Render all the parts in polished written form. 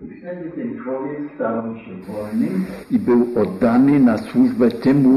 I wtedy ten człowiek stał się wolnym i był oddany na służbę temu,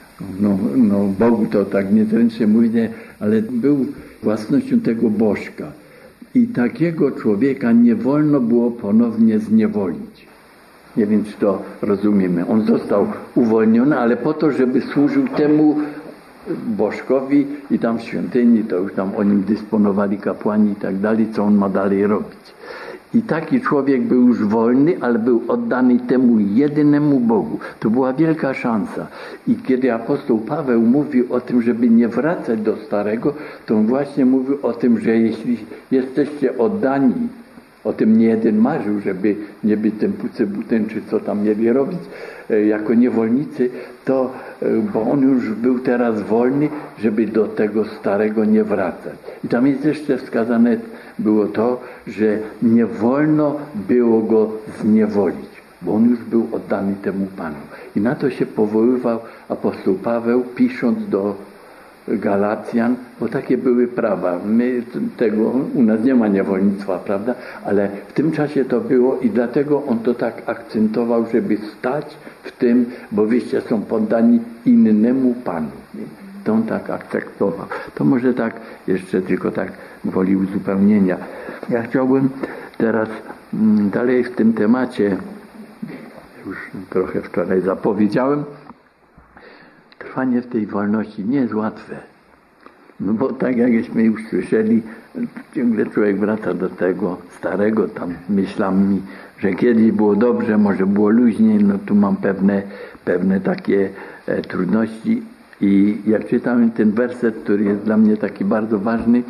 Bogu to tak niezręcznie mówię, ale był własnością tego bożka. I takiego człowieka nie wolno było ponownie zniewolić. Nie wiem, czy to rozumiemy. On został uwolniony, ale po to, żeby służył temu bożkowi i tam w świątyni, to już tam o nim dysponowali kapłani i tak dalej, co on ma dalej robić. I taki człowiek był już wolny, ale był oddany temu jedynemu Bogu. To była wielka szansa. I kiedy apostoł Paweł mówił o tym, żeby nie wracać do starego, to on właśnie mówił o tym, że jeśli jesteście oddani, o tym nie jeden marzył, żeby nie być tym pucybutem, czy co tam mieli robić, jako niewolnicy, to, bo on już był teraz wolny, żeby do tego starego nie wracać. I tam jest jeszcze wskazane było to, że nie wolno było go zniewolić, bo on już był oddany temu Panu. I na to się powoływał apostoł Paweł, pisząc do Galacjan, bo takie były prawa. U nas nie ma niewolnictwa, prawda? Ale w tym czasie to było i dlatego on to tak akcentował, żeby stać w tym, bo wyście są poddani innemu Panu. To on tak akcentował. To może tak jeszcze tylko tak gwoli uzupełnienia. Ja chciałbym teraz dalej w tym temacie, już trochę wczoraj zapowiedziałem, trwanie w tej wolności nie jest łatwe. No bo tak jakśmy już słyszeli, ciągle człowiek wraca do tego starego tam myślami, że kiedyś było dobrze, może było luźniej, no tu mam pewne takie trudności. I jak czytałem ten werset, który jest dla mnie taki bardzo ważny,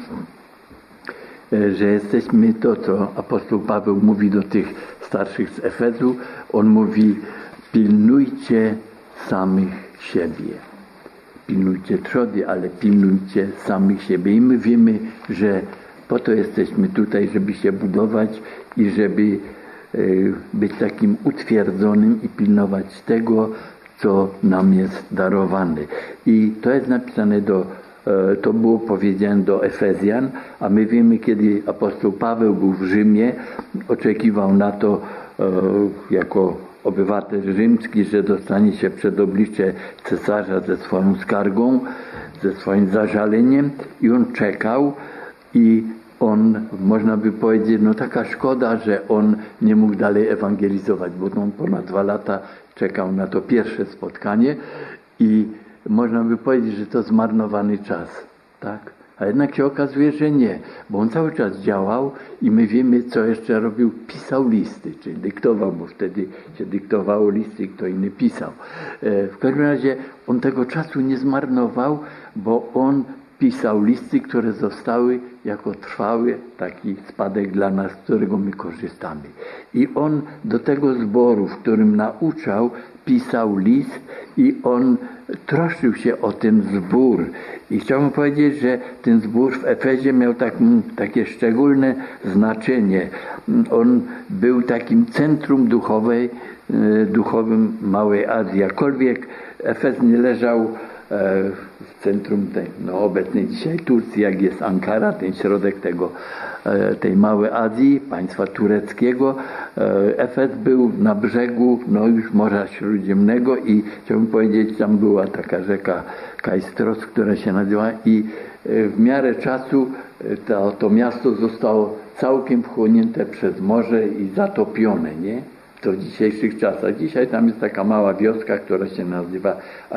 że jesteśmy to, co apostoł Paweł mówi do tych starszych z Efezu, on mówi: pilnujcie samych siebie. Pilnujcie trzody, ale pilnujcie samych siebie. I my wiemy, że po to jesteśmy tutaj, żeby się budować i żeby być takim utwierdzonym i pilnować tego, co nam jest darowane. I to jest napisane to było powiedziane do Efezjan, a my wiemy, kiedy apostoł Paweł był w Rzymie, oczekiwał na to jako obywatel rzymski, że dostanie się przed oblicze cesarza ze swoją skargą, ze swoim zażaleniem i on czekał i on, można by powiedzieć, taka szkoda, że on nie mógł dalej ewangelizować, bo on ponad 2 lata czekał na to pierwsze spotkanie i można by powiedzieć, że to zmarnowany czas, tak? A jednak się okazuje, że nie, bo on cały czas działał i my wiemy, co jeszcze robił. Pisał listy, czyli dyktował, bo wtedy się dyktowało listy, kto inny pisał. W każdym razie on tego czasu nie zmarnował, bo on pisał listy, które zostały jako trwały taki spadek dla nas, z którego my korzystamy. I on do tego zboru, w którym nauczał, pisał list i on troszczył się o ten zbór. I chciałbym powiedzieć, że ten zbór w Efezie miał takie szczególne znaczenie. On był takim centrum duchowym Małej Azji. Jakkolwiek Efez nie leżał w centrum obecnej dzisiaj Turcji, jak jest Ankara, ten środek tej Małej Azji, państwa tureckiego. Efes był na brzegu już Morza Śródziemnego i chciałbym powiedzieć, tam była taka rzeka Kajstros, która się nazywa i w miarę czasu to miasto zostało całkiem wchłonięte przez morze i zatopione, nie? To w dzisiejszych czasach. Dzisiaj tam jest taka mała wioska, która się nazywa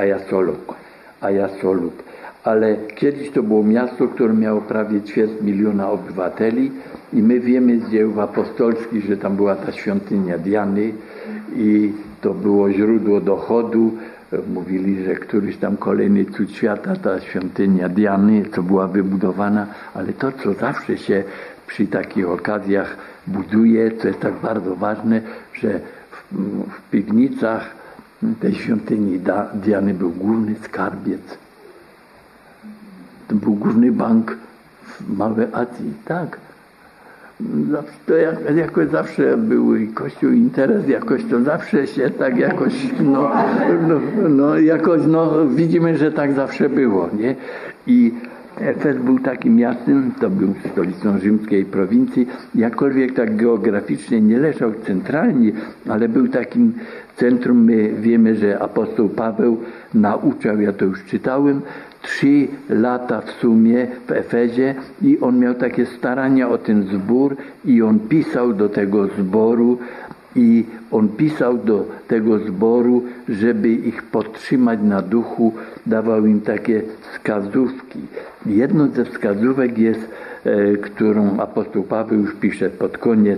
Ayasoluk. Ale kiedyś to było miasto, które miało prawie 250 000 obywateli i my wiemy z dziejów apostolskich, że tam była ta świątynia Diany i to było źródło dochodu. Mówili, że któryś tam kolejny cud świata, ta świątynia Diany, co była wybudowana, ale to, co zawsze się przy takich okazjach buduje, co jest tak bardzo ważne, że w piwnicach tej świątyni Diany był główny skarbiec. To był główny bank w Małej Azji, tak. To jakoś zawsze był i Kościół interes, jakoś to zawsze się tak jakoś, widzimy, że tak zawsze było, nie? I Efes był takim miastem, to był stolicą rzymskiej prowincji, jakkolwiek tak geograficznie nie leżał centralnie, ale był takim centrum. My wiemy, że apostoł Paweł nauczał, ja to już czytałem, 3 lata w sumie w Efezie i on miał takie starania o ten zbór i on pisał do tego zboru i on pisał do tego zboru, żeby ich podtrzymać na duchu, dawał im takie wskazówki. Jedną ze wskazówek jest, którą apostoł Paweł już pisze pod koniec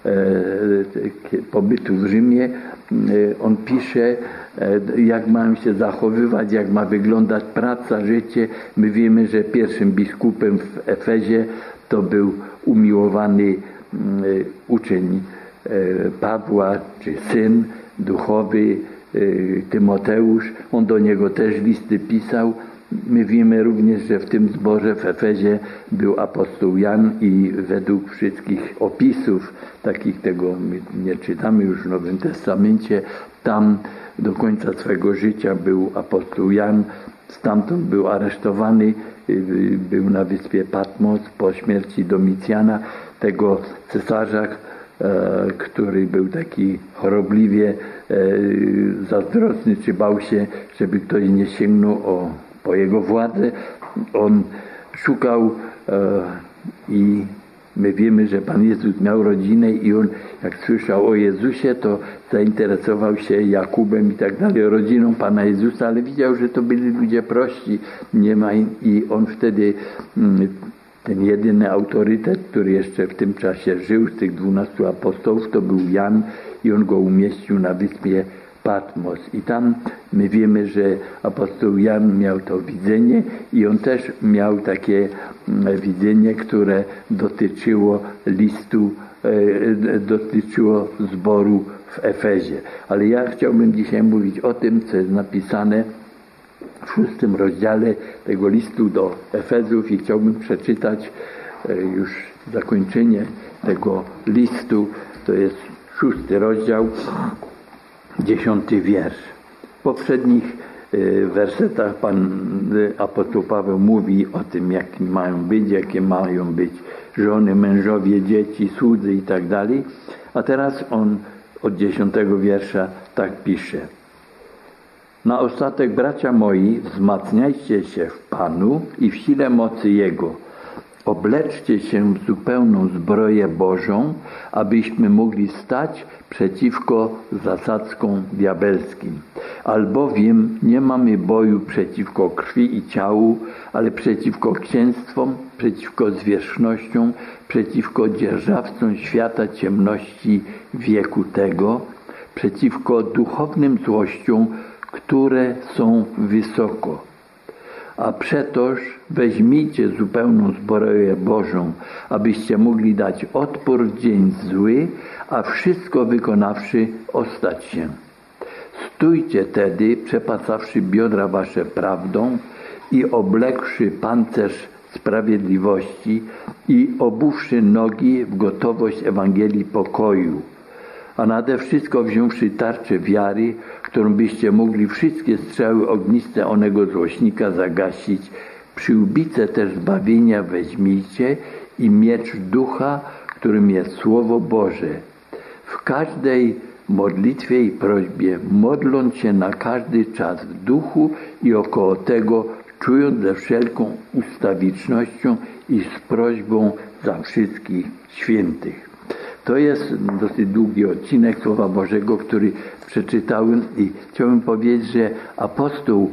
pobytu w Rzymie. On pisze, jak mają się zachowywać, jak ma wyglądać praca, życie. My wiemy, że pierwszym biskupem w Efezie to był umiłowany uczeń Pawła, czy syn duchowy Tymoteusz. On do niego też listy pisał. My wiemy również, że w tym zborze w Efezie był apostoł Jan i według wszystkich opisów, takich tego my nie czytamy już w Nowym Testamencie, tam do końca swego życia był apostoł Jan, stamtąd był aresztowany, był na wyspie Patmos po śmierci Domicjana, tego cesarza, który był taki chorobliwie zazdrosny, czy bał się, żeby ktoś nie sięgnął po jego władzę. On szukał i my wiemy, że Pan Jezus miał rodzinę i on jak słyszał o Jezusie, to zainteresował się Jakubem i tak dalej, rodziną Pana Jezusa, ale widział, że to byli ludzie prości, nie ma i on wtedy ten jedyny autorytet, który jeszcze w tym czasie żył z tych 12 apostołów, to był Jan i on go umieścił na wyspie Patmos. I tam my wiemy, że apostoł Jan miał to widzenie i on też miał takie widzenie, które dotyczyło dotyczyło zboru w Efezie. Ale ja chciałbym dzisiaj mówić o tym, co jest napisane w 6 rozdziale tego listu do Efezów i chciałbym przeczytać już zakończenie tego listu. To jest 6 rozdział, 10 wiersz. W poprzednich wersetach Pan apostoł Paweł mówi o tym, jakie mają być żony, mężowie, dzieci, słudzy i tak dalej. A teraz on od 10 wiersza tak pisze. Na ostatek, bracia moi, wzmacniajcie się w Panu i w sile mocy Jego. Obleczcie się w zupełną zbroję Bożą, abyśmy mogli stać przeciwko zasadzkom diabelskim. Albowiem nie mamy boju przeciwko krwi i ciału, ale przeciwko księstwom, przeciwko zwierzchnościom, przeciwko dzierżawcom świata ciemności wieku tego, przeciwko duchownym złościom, które są wysoko. A przetoż weźmijcie zupełną zbroję Bożą, abyście mogli dać odpór w dzień zły, a wszystko wykonawszy ostać się. Stójcie tedy, przepasawszy biodra wasze prawdą i oblekłszy pancerz sprawiedliwości i obuwszy nogi w gotowość Ewangelii pokoju, a nade wszystko wziąwszy tarczę wiary, którą byście mogli wszystkie strzały ogniste onego złośnika zagasić, przyłbicę też zbawienia weźmijcie i miecz ducha, którym jest Słowo Boże. W każdej modlitwie i prośbie, modląc się na każdy czas w duchu i około tego, czując ze wszelką ustawicznością i z prośbą za wszystkich świętych. To jest dosyć długi odcinek Słowa Bożego, który przeczytałem i chciałbym powiedzieć, że apostoł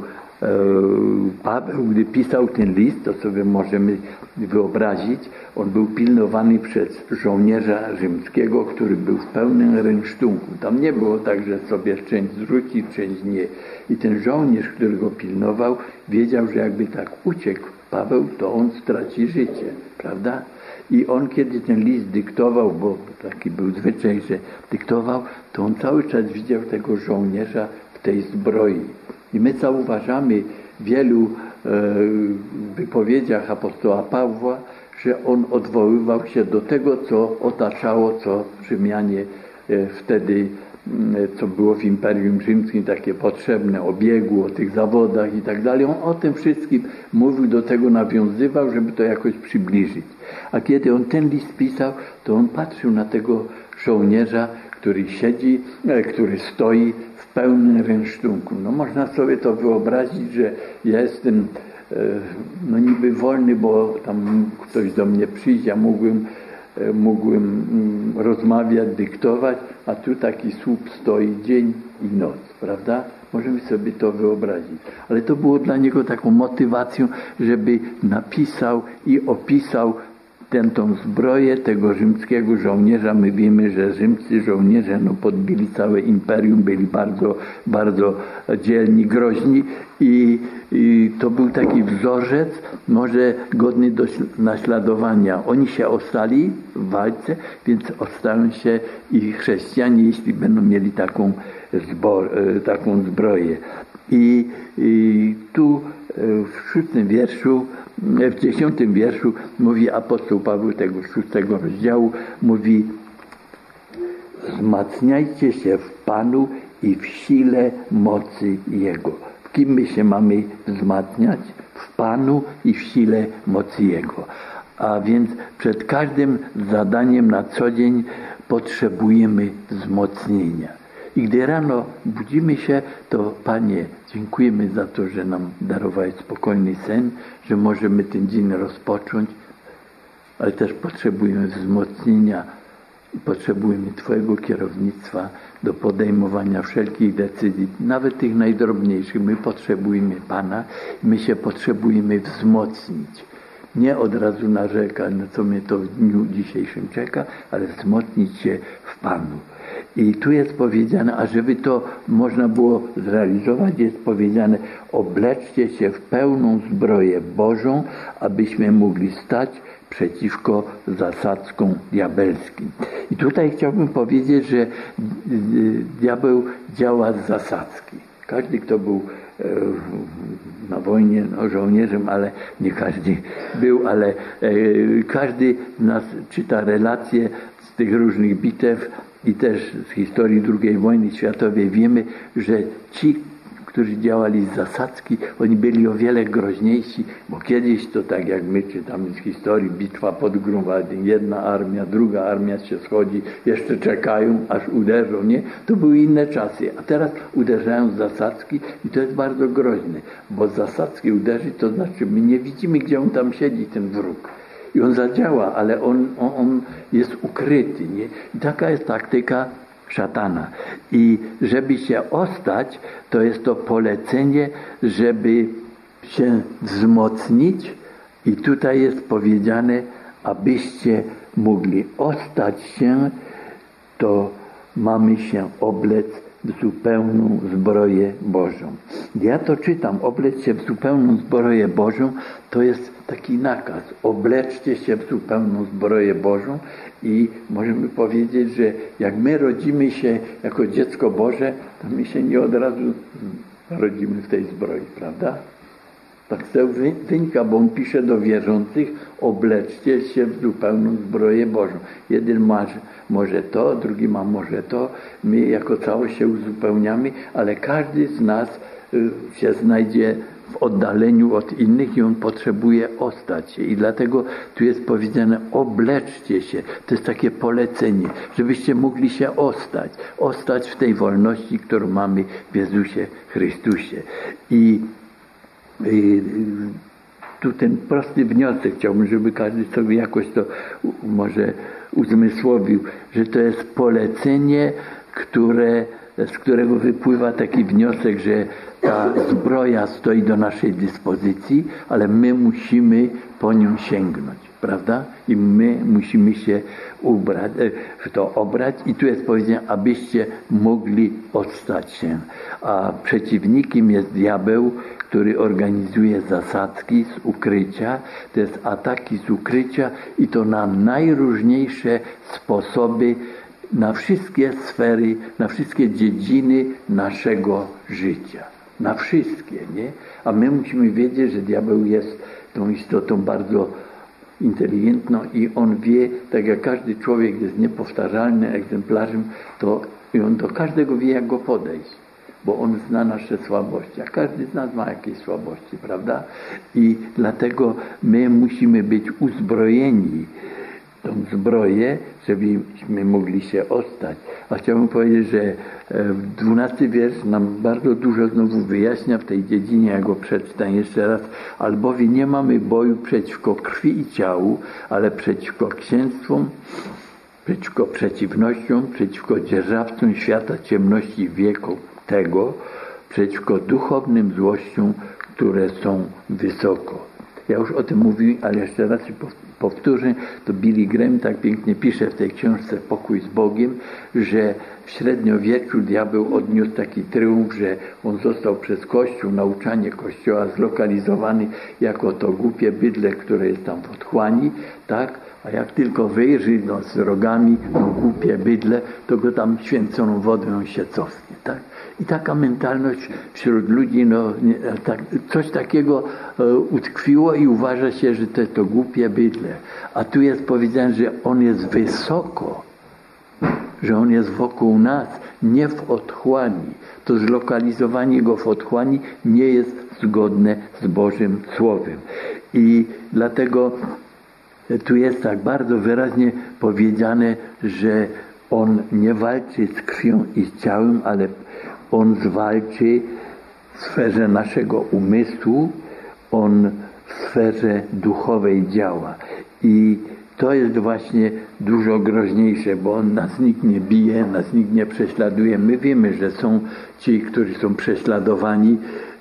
Paweł, gdy pisał ten list, to sobie możemy wyobrazić, on był pilnowany przez żołnierza rzymskiego, który był w pełnym rynsztunku. Tam nie było tak, że sobie część zrzuci, część nie. I ten żołnierz, który go pilnował, wiedział, że jakby tak uciekł Paweł, to on straci życie, prawda? I on, kiedy ten list dyktował, bo taki był zwyczaj, że dyktował, to on cały czas widział tego żołnierza w tej zbroi. I my zauważamy w wielu wypowiedziach apostoła Pawła, że on odwoływał się do tego, co otaczało, co Rzymianie wtedy co było w Imperium Rzymskim takie potrzebne, o biegu, o tych zawodach i tak dalej. On o tym wszystkim mówił, do tego nawiązywał, żeby to jakoś przybliżyć. A kiedy on ten list pisał, to on patrzył na tego żołnierza, który siedzi, który stoi w pełnym rynsztunku. No można sobie to wyobrazić, że ja jestem no niby wolny, bo tam ktoś do mnie przyjdzie, a mógłbym rozmawiać, dyktować, a tu taki słup stoi dzień i noc, prawda? Możemy sobie to wyobrazić. Ale to było dla niego taką motywacją, żeby napisał i opisał tą zbroję tego rzymskiego żołnierza. My wiemy, że rzymscy żołnierze podbili całe imperium, byli bardzo, bardzo dzielni, groźni i to był taki wzorzec, może godny do naśladowania. Oni się ostali w walce, więc ostają się i chrześcijanie, jeśli będą mieli taką zbroję. I tu w 6 wierszu, w 10 wierszu mówi apostoł Paweł tego 6 rozdziału, mówi: wzmacniajcie się w Panu i w sile mocy Jego. W kim my się mamy wzmacniać? W Panu i w sile mocy Jego. A więc przed każdym zadaniem na co dzień potrzebujemy wzmocnienia. I gdy rano budzimy się, to Panie, dziękujemy za to, że nam darowałeś spokojny sen, że możemy ten dzień rozpocząć, ale też potrzebujemy wzmocnienia i potrzebujemy Twojego kierownictwa do podejmowania wszelkich decyzji, nawet tych najdrobniejszych. My potrzebujemy Pana i my się potrzebujemy wzmocnić. Nie od razu narzekać, na co mnie to w dniu dzisiejszym czeka, ale wzmocnić się w Panu. I tu jest powiedziane, a żeby to można było zrealizować, jest powiedziane: obleczcie się w pełną zbroję Bożą, abyśmy mogli stać przeciwko zasadzkom diabelskim. I tutaj chciałbym powiedzieć, że diabeł działa z zasadzki. Każdy, kto był na wojnie żołnierzem, ale nie każdy był, ale każdy z nas czyta relacje z tych różnych bitew i też z historii II wojny światowej. Wiemy, że ci, którzy działali z zasadzki, oni byli o wiele groźniejsi, bo kiedyś to tak jak my czytamy z historii, bitwa pod Grunwaldem, jedna armia, druga armia się schodzi, jeszcze czekają, aż uderzą, nie? To były inne czasy, a teraz uderzają z zasadzki i to jest bardzo groźne, bo z zasadzki uderzyć, to znaczy my nie widzimy, gdzie on tam siedzi, ten wróg. I on zadziała, ale on jest ukryty, nie? I taka jest taktyka szatana. I żeby się ostać, to jest to polecenie, żeby się wzmocnić. I tutaj jest powiedziane, abyście mogli ostać się, to mamy się oblec w zupełną zbroję Bożą. Ja to czytam, oblec się w zupełną zbroję Bożą, to jest taki nakaz. Obleczcie się w zupełną zbroję Bożą i możemy powiedzieć, że jak my rodzimy się jako dziecko Boże, to my się nie od razu rodzimy w tej zbroi, prawda? Tak to wynika, bo on pisze do wierzących: obleczcie się w zupełną zbroję Bożą. Jeden może to, drugi ma może to. My jako całość się uzupełniamy, ale każdy z nas się znajdzie w oddaleniu od innych i on potrzebuje ostać się. I dlatego tu jest powiedziane: obleczcie się. To jest takie polecenie, żebyście mogli się ostać. Ostać w tej wolności, którą mamy w Jezusie Chrystusie. I tu ten prosty wniosek chciałbym, żeby każdy sobie jakoś to może uzmysłowił, że to jest polecenie, z którego wypływa taki wniosek, że ta zbroja stoi do naszej dyspozycji, ale my musimy po nią sięgnąć, prawda? I my musimy się w to obrać i tu jest powiedziane, abyście mogli ostać się. A przeciwnikiem jest diabeł, który organizuje zasadzki z ukrycia. To jest ataki z ukrycia i to na najróżniejsze sposoby, na wszystkie sfery, na wszystkie dziedziny naszego życia. Na wszystkie, nie? A my musimy wiedzieć, że diabeł jest tą istotą bardzo inteligentną i on wie, tak jak każdy człowiek jest niepowtarzalnym egzemplarzem, to I on do każdego wie, jak go podejść, bo on zna nasze słabości, a każdy z nas ma jakieś słabości, prawda? I dlatego my musimy być uzbrojeni tą zbroję, żebyśmy mogli się ostać. A chciałbym powiedzieć, że 12 wiersz nam bardzo dużo znowu wyjaśnia w tej dziedzinie, ja go przeczytam jeszcze raz. Albowiem nie mamy boju przeciwko krwi i ciału, ale przeciwko księstwom, przeciwko przeciwnościom, przeciwko dzierżawcom świata ciemności wieku tego, przeciwko duchownym złościom, które są wysoko. Ja już o tym mówiłem, ale jeszcze raz powtórzę, to Billy Graham tak pięknie pisze w tej książce Pokój z Bogiem, że w średniowieczu diabeł odniósł taki triumf, że on został przez Kościół, nauczanie Kościoła zlokalizowany jako to głupie bydle, które jest tam w otchłani, tak? A jak tylko wyjrzy z rogami, głupie bydle, to go tam święconą wodą się cofnie, tak? I taka mentalność wśród ludzi, coś takiego utkwiło i uważa się, że to jest to głupie bydle. A tu jest powiedziane, że on jest wysoko, że on jest wokół nas, nie w otchłani. To zlokalizowanie go w otchłani nie jest zgodne z Bożym Słowem. I dlatego tu jest tak bardzo wyraźnie powiedziane, że on nie walczy z krwią i z ciałem, ale on zwalczy w sferze naszego umysłu, on w sferze duchowej działa. I to jest właśnie dużo groźniejsze, bo on nas nikt nie bije, nas nikt nie prześladuje. My wiemy, że są ci, którzy są prześladowani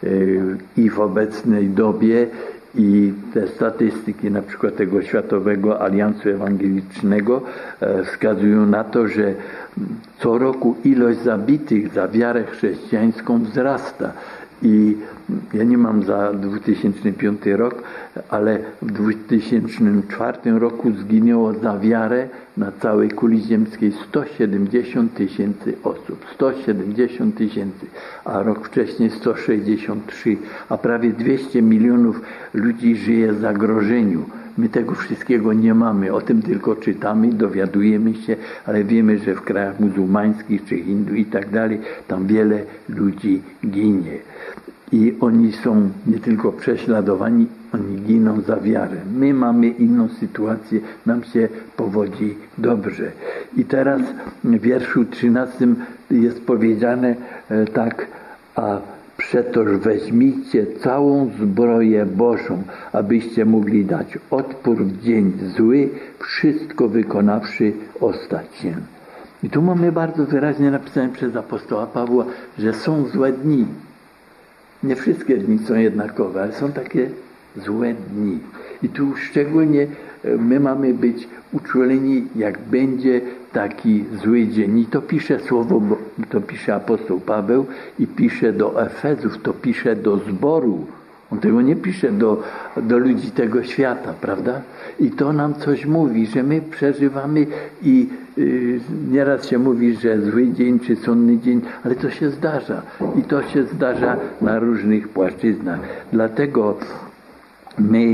i w obecnej dobie, i te statystyki na przykład tego Światowego Aliansu Ewangelicznego wskazują na to, że co roku ilość zabitych za wiarę chrześcijańską wzrasta. I ja nie mam za 2005 rok, ale w 2004 roku zginęło za wiarę na całej kuli ziemskiej 170 000 osób. 170 000, a rok wcześniej 163, a prawie 200 milionów ludzi żyje w zagrożeniu. My tego wszystkiego nie mamy, o tym tylko czytamy, dowiadujemy się, ale wiemy, że w krajach muzułmańskich czy Hindu i tak dalej, tam wiele ludzi ginie. I oni są nie tylko prześladowani, oni giną za wiarę. My mamy inną sytuację, nam się powodzi dobrze. I teraz w wierszu 13 jest powiedziane tak, a przetoż weźmijcie całą zbroję Bożą, abyście mogli dać odpór w dzień zły, wszystko wykonawszy ostać się. I tu mamy bardzo wyraźnie napisane przez apostoła Pawła, że są złe dni. Nie wszystkie dni są jednakowe, ale są takie złe dni. I tu szczególnie my mamy być uczuleni, jak będzie taki zły dzień. I to pisze słowo, bo to pisze apostoł Paweł i pisze do Efezów, to pisze do zboru. On tego nie pisze do ludzi tego świata, prawda? I to nam coś mówi, że my przeżywamy i nieraz się mówi, że zły dzień czy sądny dzień, ale to się zdarza. I to się zdarza na różnych płaszczyznach. Dlatego my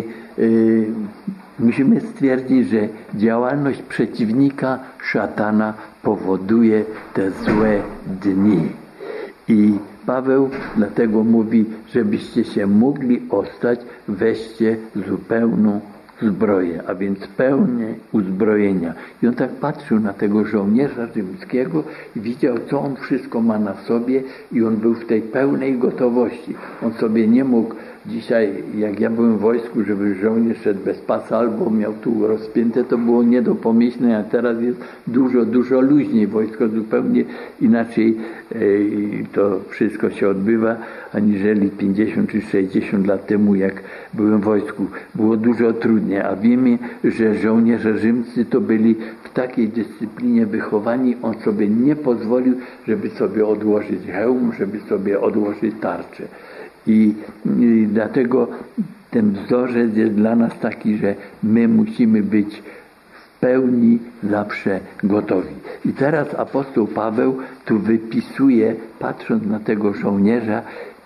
musimy stwierdzić, że działalność przeciwnika szatana powoduje te złe dni. I Paweł dlatego mówi, żebyście się mogli ostać, weźcie zupełną zbroję, a więc pełnię uzbrojenia. I on tak patrzył na tego żołnierza rzymskiego i widział, co on wszystko ma na sobie i on był w tej pełnej gotowości. On sobie nie mógł dzisiaj, jak ja byłem w wojsku, żeby żołnierz szedł bez pasa albo miał tu rozpięte, to było nie do pomyślenia, a teraz jest dużo luźniej. Wojsko zupełnie inaczej to wszystko się odbywa, aniżeli 50 czy 60 lat temu, jak byłem w wojsku. Było dużo trudniej, a wiemy, że żołnierze rzymscy to byli w takiej dyscyplinie wychowani, on sobie nie pozwolił, żeby sobie odłożyć hełm, żeby sobie odłożyć tarczę. I dlatego ten wzorzec jest dla nas taki, że my musimy być w pełni zawsze gotowi. I teraz apostoł Paweł tu wypisuje, patrząc na tego żołnierza,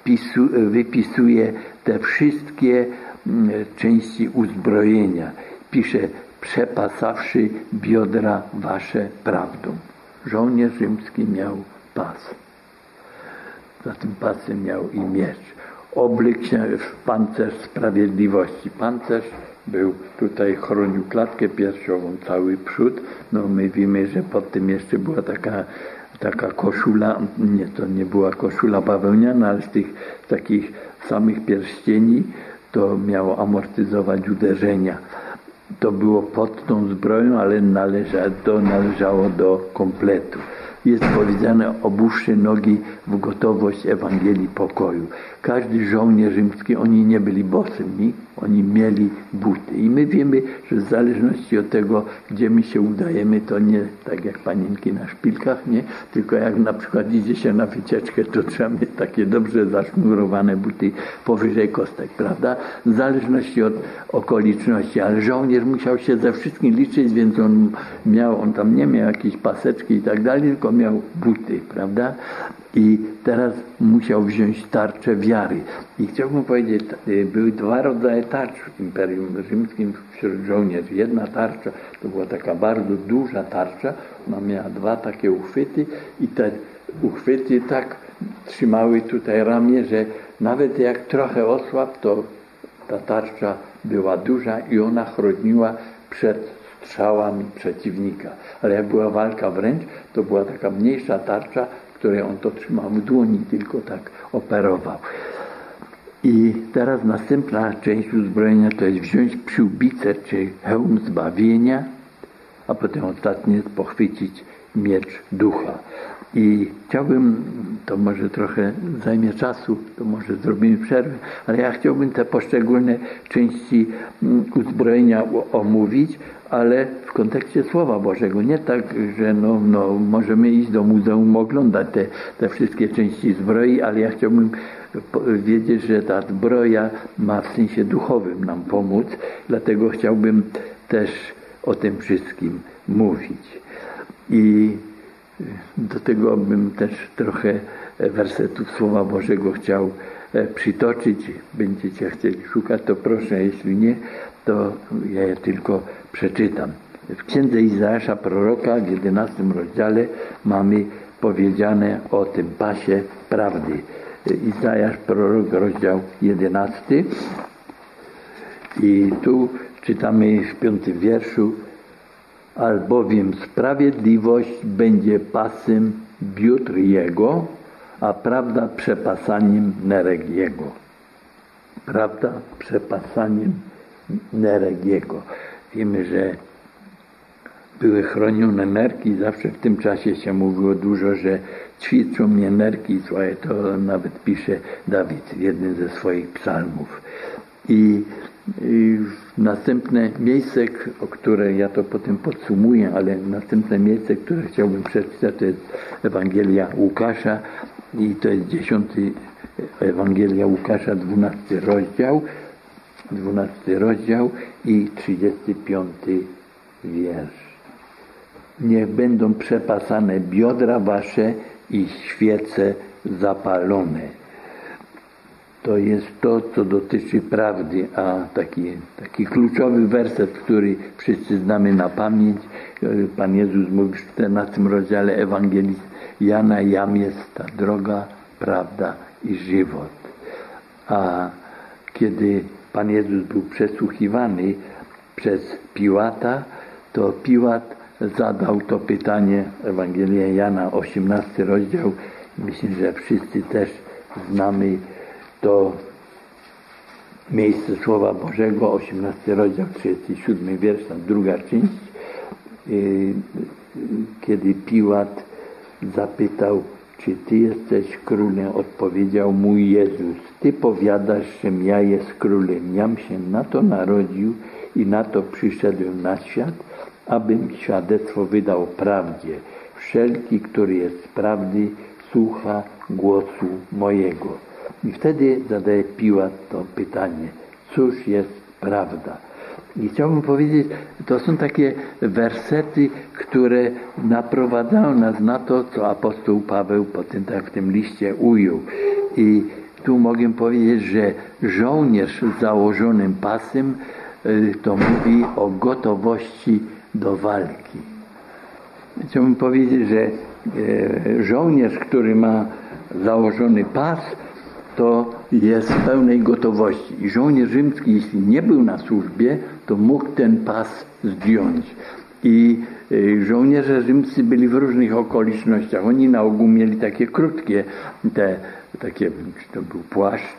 wypisuje te wszystkie części uzbrojenia. Pisze, przepasawszy biodra wasze prawdą. żołnierz rzymski miał pas. Za tym pasem miał i miecz. Oblyk się w pancerz sprawiedliwości. Pancerz był tutaj, chronił klatkę piersiową, cały przód. No my wiemy, że pod tym jeszcze była taka koszula, to nie była koszula bawełniana, ale z tych takich samych pierścieni to miało amortyzować uderzenia. To było pod tą zbroją, ale należało do kompletu. Jest powiedziane: obłóżcie nogi w gotowość Ewangelii pokoju. Każdy żołnierz rzymski, oni nie byli bosymi, oni mieli buty. I my wiemy, że w zależności od tego, gdzie my się udajemy, to nie tak jak panienki na szpilkach, nie? Tylko jak na przykład idzie się na wycieczkę, to trzeba mieć takie dobrze zasznurowane buty powyżej kostek, prawda? W zależności od okoliczności, ale żołnierz musiał się ze wszystkim liczyć, więc on tam nie miał jakieś paseczki i tak dalej, tylko miał buty, prawda? I teraz musiał wziąć tarczę wiary. I chciałbym powiedzieć, były dwa rodzaje tarcz w Imperium Rzymskim wśród żołnierzy. Jedna tarcza to była taka bardzo duża tarcza, ona miała dwa takie uchwyty i te uchwyty tak trzymały tutaj ramię, że nawet jak trochę osłabł, to ta tarcza była duża i ona chroniła przed strzałami przeciwnika. Ale jak była walka wręcz, to była taka mniejsza tarcza, której on to trzymał w dłoni, tylko tak operował. I teraz następna część uzbrojenia to jest wziąć przyłbicę czy hełm zbawienia, a potem ostatnie jest pochwycić miecz ducha. I chciałbym, to może trochę zajmie czasu, to może zrobimy przerwę, ale ja chciałbym te poszczególne części uzbrojenia omówić, ale w kontekście Słowa Bożego. Nie tak, że możemy iść do muzeum, oglądać te wszystkie części zbroi, ale ja chciałbym wiedzieć, że ta zbroja ma w sensie duchowym nam pomóc, dlatego chciałbym też o tym wszystkim mówić. I do tego bym też trochę wersetów Słowa Bożego chciał przytoczyć. Będziecie chcieli szukać, to proszę, jeśli nie, to ja je tylko przeczytam. W Księdze Izajasza proroka w 11 rozdziale mamy powiedziane o tym pasie prawdy. Izajasz prorok, rozdział 11 i tu czytamy w 5 wierszu: albowiem sprawiedliwość będzie pasem biódr jego, a prawda przepasaniem nerek jego. Prawda przepasaniem nerek jego. Wiemy, że były chronione nerki, zawsze w tym czasie się mówiło dużo, że ćwiczą mnie nerki, słuchaj, to nawet pisze Dawid w jednym ze swoich psalmów. I następne miejsce, o które ja to potem podsumuję, ale następne miejsce, które chciałbym przeczytać, to jest Ewangelia Łukasza i to jest 10 Ewangelia Łukasza, 12 rozdział i 35 wiersz. Niech będą przepasane biodra wasze i świece zapalone. To jest to, co dotyczy prawdy, a taki kluczowy werset, który wszyscy znamy na pamięć. Pan Jezus mówi w 14 rozdziale Ewangelii Jana: jam jest ta droga, prawda i żywot. A kiedy Pan Jezus był przesłuchiwany przez Piłata, to Piłat zadał to pytanie, Ewangelia Jana, 18 rozdział. Myślę, że wszyscy też znamy to miejsce Słowa Bożego, 18 rozdział, 37 wiersz, tam druga część, kiedy Piłat zapytał: czy Ty jesteś królem? Odpowiedział mu Jezus: Ty powiadasz, żem ja jest królem. Jam się na to narodził i na to przyszedłem na świat, abym świadectwo wydał prawdzie. Wszelki, który jest z prawdy, słucha głosu mojego. I wtedy zadaje Piłat to pytanie: cóż jest prawda? I chciałbym powiedzieć, to są takie wersety, które naprowadzają nas na to, co apostoł Paweł potem tak w tym liście ujął. I tu mogę powiedzieć, że żołnierz z założonym pasem to mówi o gotowości do walki. chciałbym powiedzieć, że żołnierz, który ma założony pas, to jest w pełnej gotowości. I żołnierz rzymski, jeśli nie był na służbie, to mógł ten pas zdjąć. I żołnierze rzymscy byli w różnych okolicznościach. Oni na ogół mieli takie krótkie, takie, czy to był płaszcz,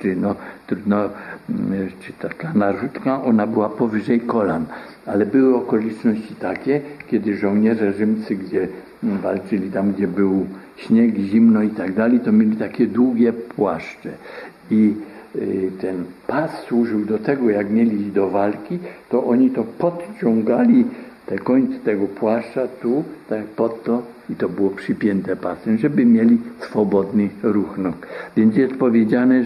czy taka narzutka, ona była powyżej kolan. Ale były okoliczności takie, kiedy żołnierze rzymscy, gdzie walczyli tam, gdzie był śnieg, zimno i tak dalej, to mieli takie długie płaszcze. I ten pas służył do tego, jak mieli iść do walki, to oni to podciągali te końce tego płaszcza tu, tak pod to, i to było przypięte pasem, żeby mieli swobodny ruch nóg. Więc jest powiedziane,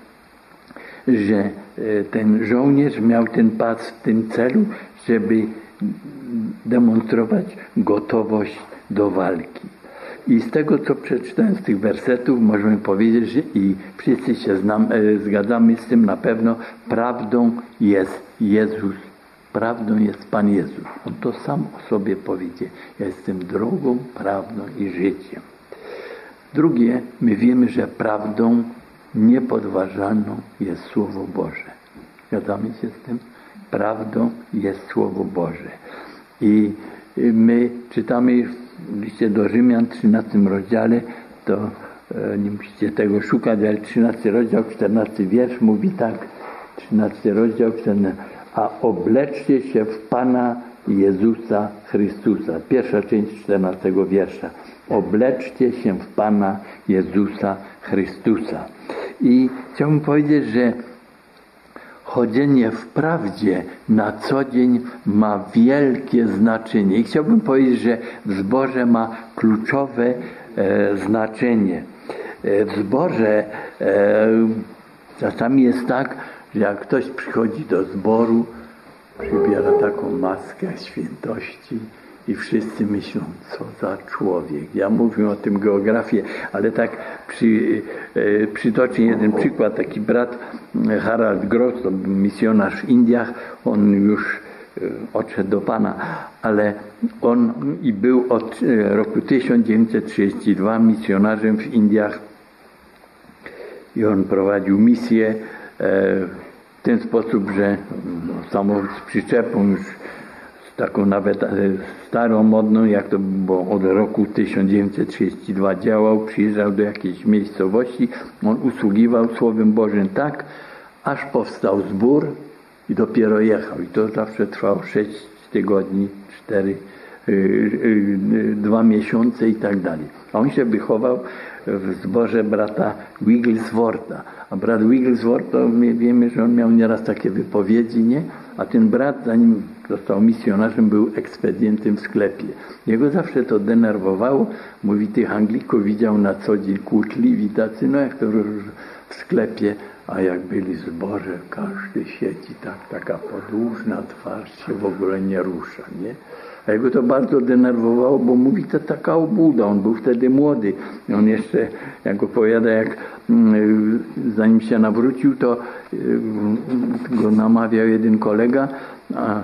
że ten żołnierz miał ten pas w tym celu, żeby demonstrować gotowość do walki. I z tego, co przeczytałem z tych wersetów, możemy powiedzieć, że i wszyscy się zgadzamy z tym na pewno, prawdą jest Jezus. Prawdą jest Pan Jezus. On to sam o sobie powiedzie. Ja jestem drogą, prawdą i życiem. Drugie, my wiemy, że prawdą niepodważalną jest Słowo Boże. Zgadzamy się z tym? Prawdą jest Słowo Boże. I my czytamy w liście do Rzymian, 13 rozdziale, to nie musicie tego szukać, ale 13 rozdział, 14 wiersz mówi tak, 13 rozdział, 14, a obleczcie się w Pana Jezusa Chrystusa. Pierwsza część 14 wiersza. Obleczcie się w Pana Jezusa Chrystusa. I chciałbym powiedzieć, że chodzenie w prawdzie na co dzień ma wielkie znaczenie. I chciałbym powiedzieć, że w zborze ma kluczowe znaczenie. W zborze czasami jest tak, że jak ktoś przychodzi do zboru, przybiera taką maskę świętości i wszyscy myślą, co za człowiek. Ja mówię o tym geografię, ale tak przytoczę jeden przykład. Taki brat Harald Gross, to był misjonarz w Indiach, on już odszedł do Pana, ale on i był od roku 1932 misjonarzem w Indiach i on prowadził misję w ten sposób, że samochód z przyczepą już taką nawet starą, modną, jak to było od roku 1932 działał, przyjeżdżał do jakiejś miejscowości, on usługiwał Słowem Bożym tak, aż powstał zbór i dopiero jechał. I to zawsze trwało 6 tygodni, 2 miesiące i tak dalej. A on się wychował w zborze brata Wiggleswortha. A brat Wigglesworth, to my wiemy, że on miał nieraz takie wypowiedzi, nie? A ten brat, zanim został misjonarzem, był ekspedientem w sklepie. Jego zawsze to denerwowało. Mówi, tych Anglików widział na co dzień kłótliwi tacy, no jak to w sklepie, a jak byli w zborze, każdy siedzi tak, taka podłużna twarz się w ogóle nie rusza, nie? A jego to bardzo denerwowało, bo mówi, to taka obłuda, on był wtedy młody. I on jeszcze, jak opowiada, jak zanim się nawrócił, to go namawiał jeden kolega, a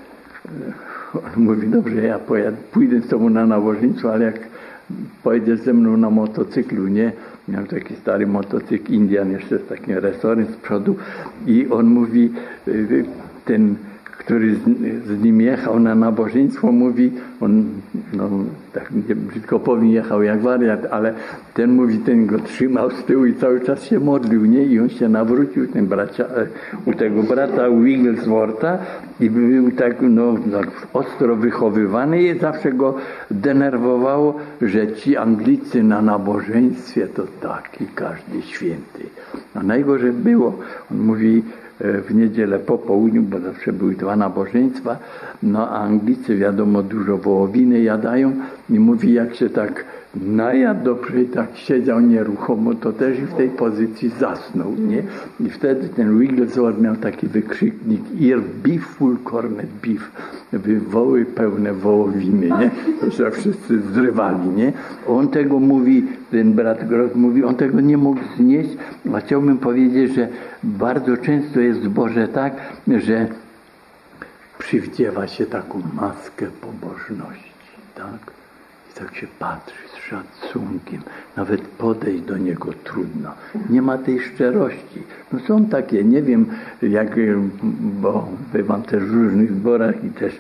on mówi, dobrze, ja pójdę z tobą na nabożeństwo, ale jak pojedziesz ze mną na motocyklu, nie? Miał taki stary motocykl Indian jeszcze z takim resorem z przodu i on mówi, ten, który z nim jechał na nabożeństwo, mówi, on, no tak brzydko powiem, jechał jak wariat, ale ten mówi, ten go trzymał z tyłu i cały czas się modlił, nie? I on się nawrócił, ten bracia, u tego brata Wiggleswortha i był tak, tak ostro wychowywany i zawsze go denerwowało, że ci Anglicy na nabożeństwie to taki każdy święty. A najgorzej było, on mówi, w niedzielę po południu, bo zawsze były 2 nabożeństwa, no a Anglicy wiadomo dużo wołowiny jadają i mówi, jak się tak najadł dobrze i tak siedział nieruchomo, to też w tej pozycji zasnął, nie? I wtedy ten Wigglesworth miał taki wykrzyknik "Ear beef, full corned beef", woły pełne wołowiny, nie? To się wszyscy zrywali, nie? On tego mówi, ten brat Gross mówi, on tego nie mógł znieść, a chciałbym powiedzieć, że bardzo często jest w zborze tak, że przywdziewa się taką maskę pobożności, tak? tak się patrzy z szacunkiem, nawet podejść do niego trudno. Nie ma tej szczerości. No są takie, nie wiem, jak, bo bywam też w różnych zborach i też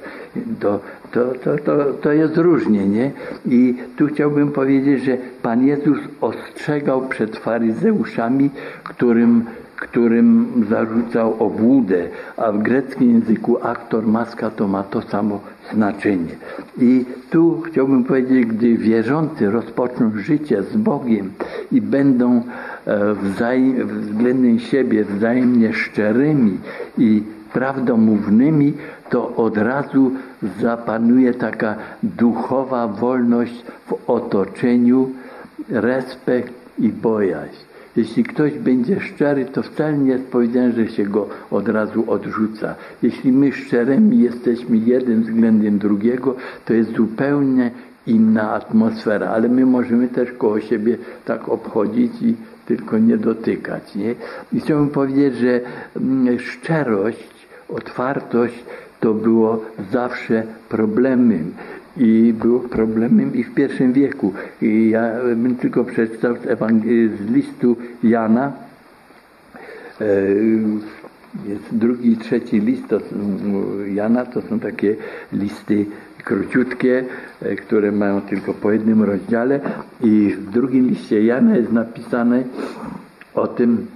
to jest różnie, nie? I tu chciałbym powiedzieć, że Pan Jezus ostrzegał przed faryzeuszami, którym zarzucał obłudę, a w greckim języku aktor, maska to ma to samo znaczenie. I tu chciałbym powiedzieć, gdy wierzący rozpoczną życie z Bogiem i będą względem siebie wzajemnie szczerymi i prawdomównymi, to od razu zapanuje taka duchowa wolność w otoczeniu, respekt i bojaźń. Jeśli ktoś będzie szczery, to wcale nie jest powiedziane, że się go od razu odrzuca. Jeśli my szczerymi jesteśmy jeden względem drugiego, to jest zupełnie inna atmosfera, ale my możemy też koło siebie tak obchodzić i tylko nie dotykać. Nie? I chciałbym powiedzieć, że szczerość, otwartość to było zawsze problemem. I było problemem i w I wieku. I ja bym tylko przeczytał z listu Jana. Jest drugi i trzeci list Jana, to są takie listy króciutkie, które mają tylko po jednym rozdziale. I w drugim liście Jana jest napisane o tym,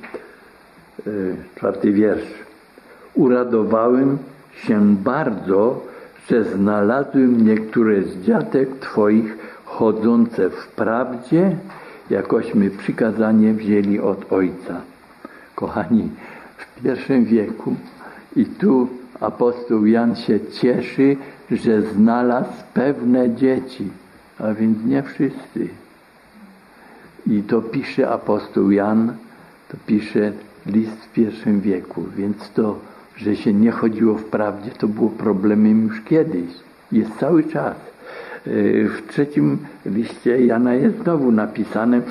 4 wiersz. Uradowałem się bardzo, że znalazłem niektóre z dziatek Twoich chodzące w prawdzie, jakośmy przykazanie wzięli od Ojca. Kochani, w I wieku i tu apostoł Jan się cieszy, że znalazł pewne dzieci, a więc nie wszyscy. I to pisze apostoł Jan, to pisze list w I wieku, więc to, że się nie chodziło w prawdzie, to było problemem już kiedyś. Jest cały czas. W 3 liście Jana jest znowu napisane,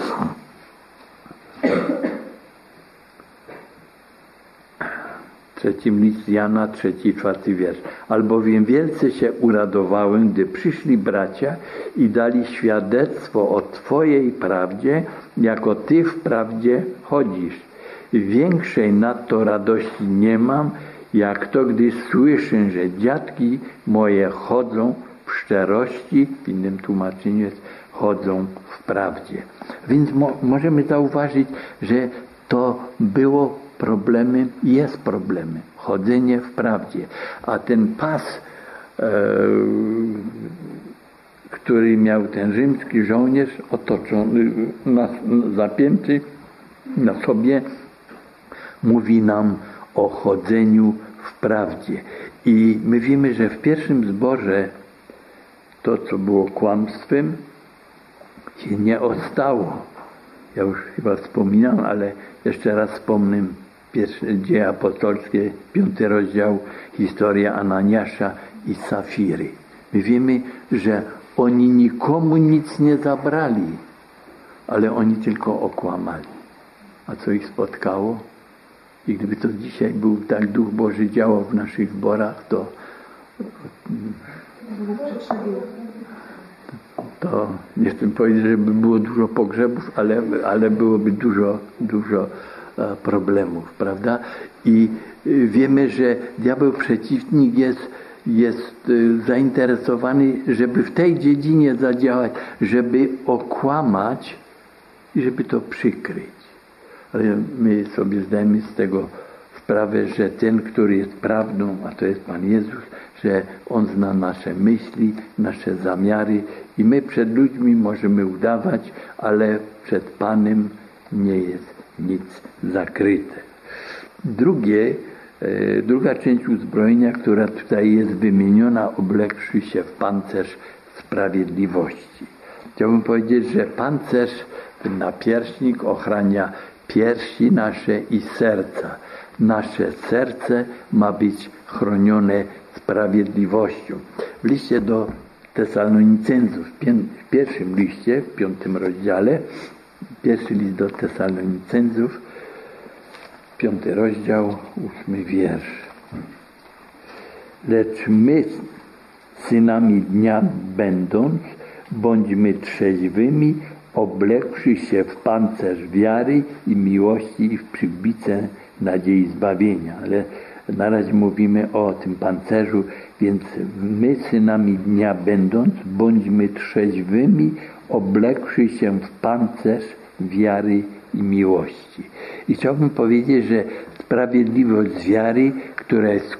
trzecim list Jana, 3 i 4 wiersz. Albowiem wielce się uradowałem, gdy przyszli bracia i dali świadectwo o Twojej prawdzie, jako Ty w prawdzie chodzisz. Większej nadto radości nie mam, jak to, gdy słyszę, że dziadki moje chodzą w szczerości, w innym tłumaczeniu jest chodzą w prawdzie. Więc możemy zauważyć, że to było problemem i jest problemem. Chodzenie w prawdzie. A ten pas, który miał ten rzymski żołnierz otoczony, zapięty na sobie, mówi nam o chodzeniu w prawdzie. I my wiemy, że w pierwszym zborze to, co było kłamstwem, się nie ostało. Ja już chyba wspominam, ale jeszcze raz wspomnę Dzieje apostolskie, 5 rozdział, historia Ananiasza i Safiry. My wiemy, że oni nikomu nic nie zabrali, ale oni tylko okłamali. A co ich spotkało? I gdyby to dzisiaj był tak Duch Boży działał w naszych zborach, to nie chcę powiedzieć, żeby było dużo pogrzebów, ale byłoby dużo problemów, prawda? I wiemy, że diabeł przeciwnik jest zainteresowany, żeby w tej dziedzinie zadziałać, żeby okłamać i żeby to przykryć. Ale my sobie zdajemy z tego sprawę, że ten, który jest prawdą, a to jest Pan Jezus, że On zna nasze myśli, nasze zamiary i my przed ludźmi możemy udawać, ale przed Panem nie jest nic zakryte. Druga część uzbrojenia, która tutaj jest wymieniona, oblekszy się w pancerz sprawiedliwości. Chciałbym powiedzieć, że pancerz, ten napierśnik ochrania piersi nasze i serca. Nasze serce ma być chronione sprawiedliwością. W liście do Tesaloniceńców, w pierwszym liście, w 5 rozdziale, pierwszy list do Tesaloniceńców, 5 rozdział, 8 wiersz. Lecz my, synami dnia będąc, bądźmy trzeźwymi, oblekłszy się w pancerz wiary i miłości i w przybicę nadziei zbawienia. Ale na razie mówimy o tym pancerzu, więc my, synami dnia będąc, bądźmy trzeźwymi, oblekłszy się w pancerz wiary i miłości. I chciałbym powiedzieć, że sprawiedliwość z wiary, która jest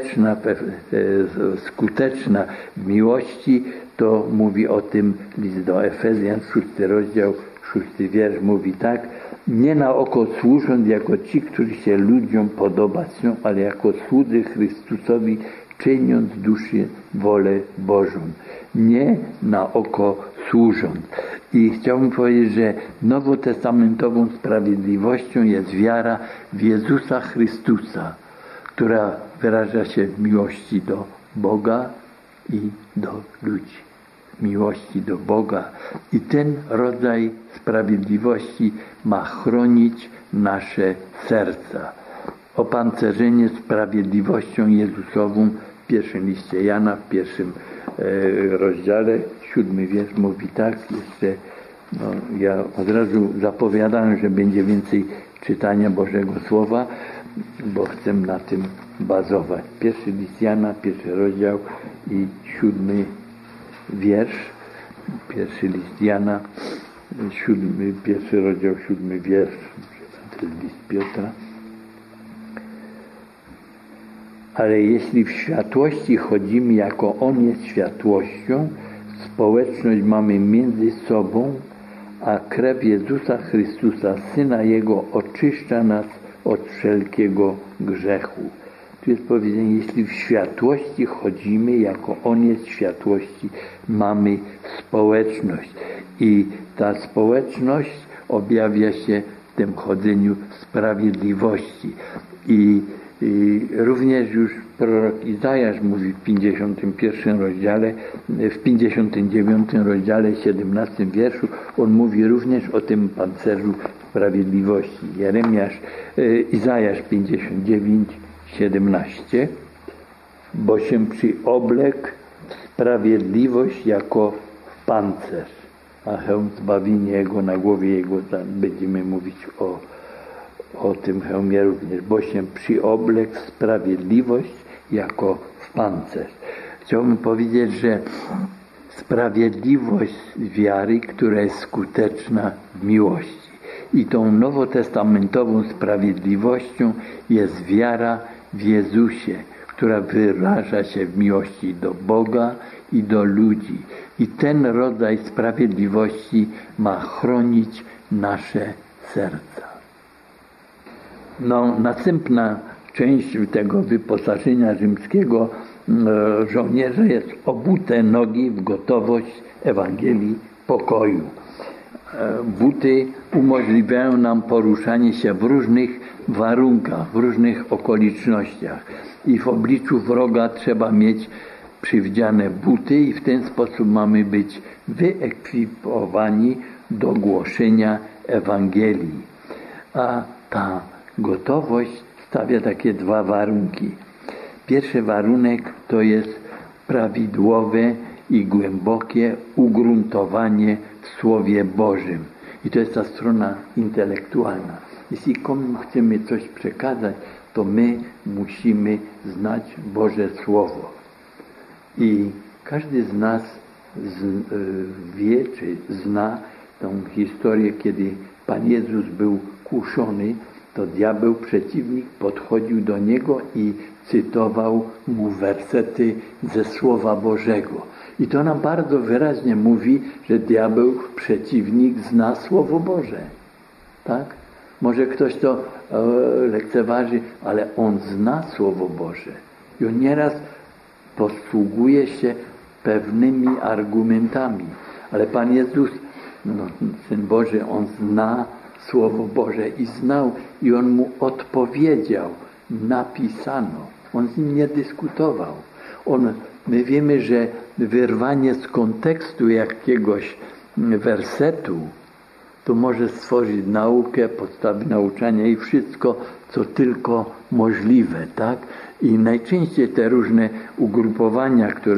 skuteczna w miłości, to mówi o tym list do Efezjan, 6 rozdział, 6 wiersz, mówi tak: nie na oko służąc jako ci, którzy się ludziom podobać chcą, ale jako słudzy Chrystusowi, czyniąc duszy wolę Bożą. Nie na oko służąc. I chciałbym powiedzieć, że nowotestamentową sprawiedliwością jest wiara w Jezusa Chrystusa, która wyraża się w miłości do Boga i do ludzi. Miłości do Boga. I ten rodzaj sprawiedliwości ma chronić nasze serca. Opancerzenie sprawiedliwością Jezusową w pierwszym liście Jana, w pierwszym rozdziale, 7 wiersz mówi tak, jeszcze ja od razu zapowiadałem, że będzie więcej czytania Bożego Słowa, bo chcę na tym bazować. Pierwszy list Jana, pierwszy rozdział i 7 wiersz. Pierwszy list Jana, pierwszy rozdział, 7 wiersz. To jest list Piotra. Ale jeśli w światłości chodzimy, jako On jest światłością, społeczność mamy między sobą, a krew Jezusa Chrystusa, Syna Jego, oczyszcza nas od wszelkiego grzechu. Tu jest powiedziane, jeśli w światłości chodzimy, jako On jest w światłości, mamy społeczność. I ta społeczność objawia się w tym chodzeniu sprawiedliwości. I również już prorok Izajasz mówi w 51 rozdziale, w 59 rozdziale, 17 wierszu, on mówi również o tym pancerzu sprawiedliwości. Izajasz 59, 17. Bo się przyoblekł sprawiedliwość jako pancerz, a hełm zbawienia Jego na głowie Jego, będziemy mówić o tym hełmie również, bo się przyoblekł sprawiedliwość jako w pancerz. Chciałbym powiedzieć, że sprawiedliwość wiary, która jest skuteczna w miłości. I tą nowotestamentową sprawiedliwością jest wiara w Jezusie, która wyraża się w miłości do Boga i do ludzi. I ten rodzaj sprawiedliwości ma chronić nasze serca. Następna część tego wyposażenia rzymskiego żołnierza jest obute nogi w gotowość Ewangelii pokoju. Buty umożliwiają nam poruszanie się w różnych warunkach, w różnych okolicznościach. I w obliczu wroga trzeba mieć przywdziane buty i w ten sposób mamy być wyekwipowani do głoszenia Ewangelii. A ta gotowość stawia takie dwa warunki. Pierwszy warunek to jest prawidłowe i głębokie ugruntowanie w Słowie Bożym. I to jest ta strona intelektualna. Jeśli komu chcemy coś przekazać, to my musimy znać Boże Słowo. I każdy z nas wie, czy zna tą historię, kiedy Pan Jezus był kuszony, to diabeł, przeciwnik, podchodził do Niego i cytował mu wersety ze Słowa Bożego. I to nam bardzo wyraźnie mówi, że diabeł, przeciwnik, zna Słowo Boże. Tak? Może ktoś to lekceważy, ale on zna Słowo Boże. I on nieraz posługuje się pewnymi argumentami. Ale Pan Jezus, Syn Boży, On zna Słowo Boże i znał, i On mu odpowiedział. Napisano. On z nim nie dyskutował. My wiemy, że wyrwanie z kontekstu jakiegoś wersetu to może stworzyć naukę, podstawy nauczania i wszystko, co tylko możliwe, tak? I najczęściej te różne ugrupowania, które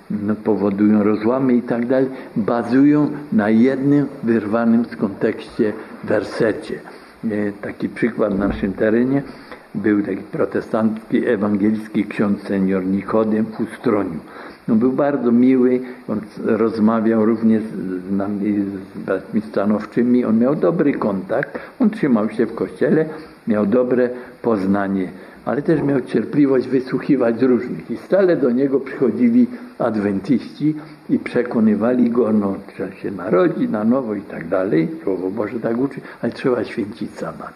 powodują rozłamy i tak dalej, bazują na jednym wyrwanym z kontekście wersecie. Taki przykład na naszym terenie był taki protestancki, ewangelicki ksiądz senior Nikodem w Ustroniu. Był bardzo miły, on rozmawiał również z nami, z braćmi stanowczymi, on miał dobry kontakt, on trzymał się w kościele, miał dobre poznanie, ale też miał cierpliwość wysłuchiwać różnych i stale do niego przychodzili adwentyści i przekonywali go, trzeba się narodzić na nowo i tak dalej, Słowo Boże tak uczy, ale trzeba święcić sabat.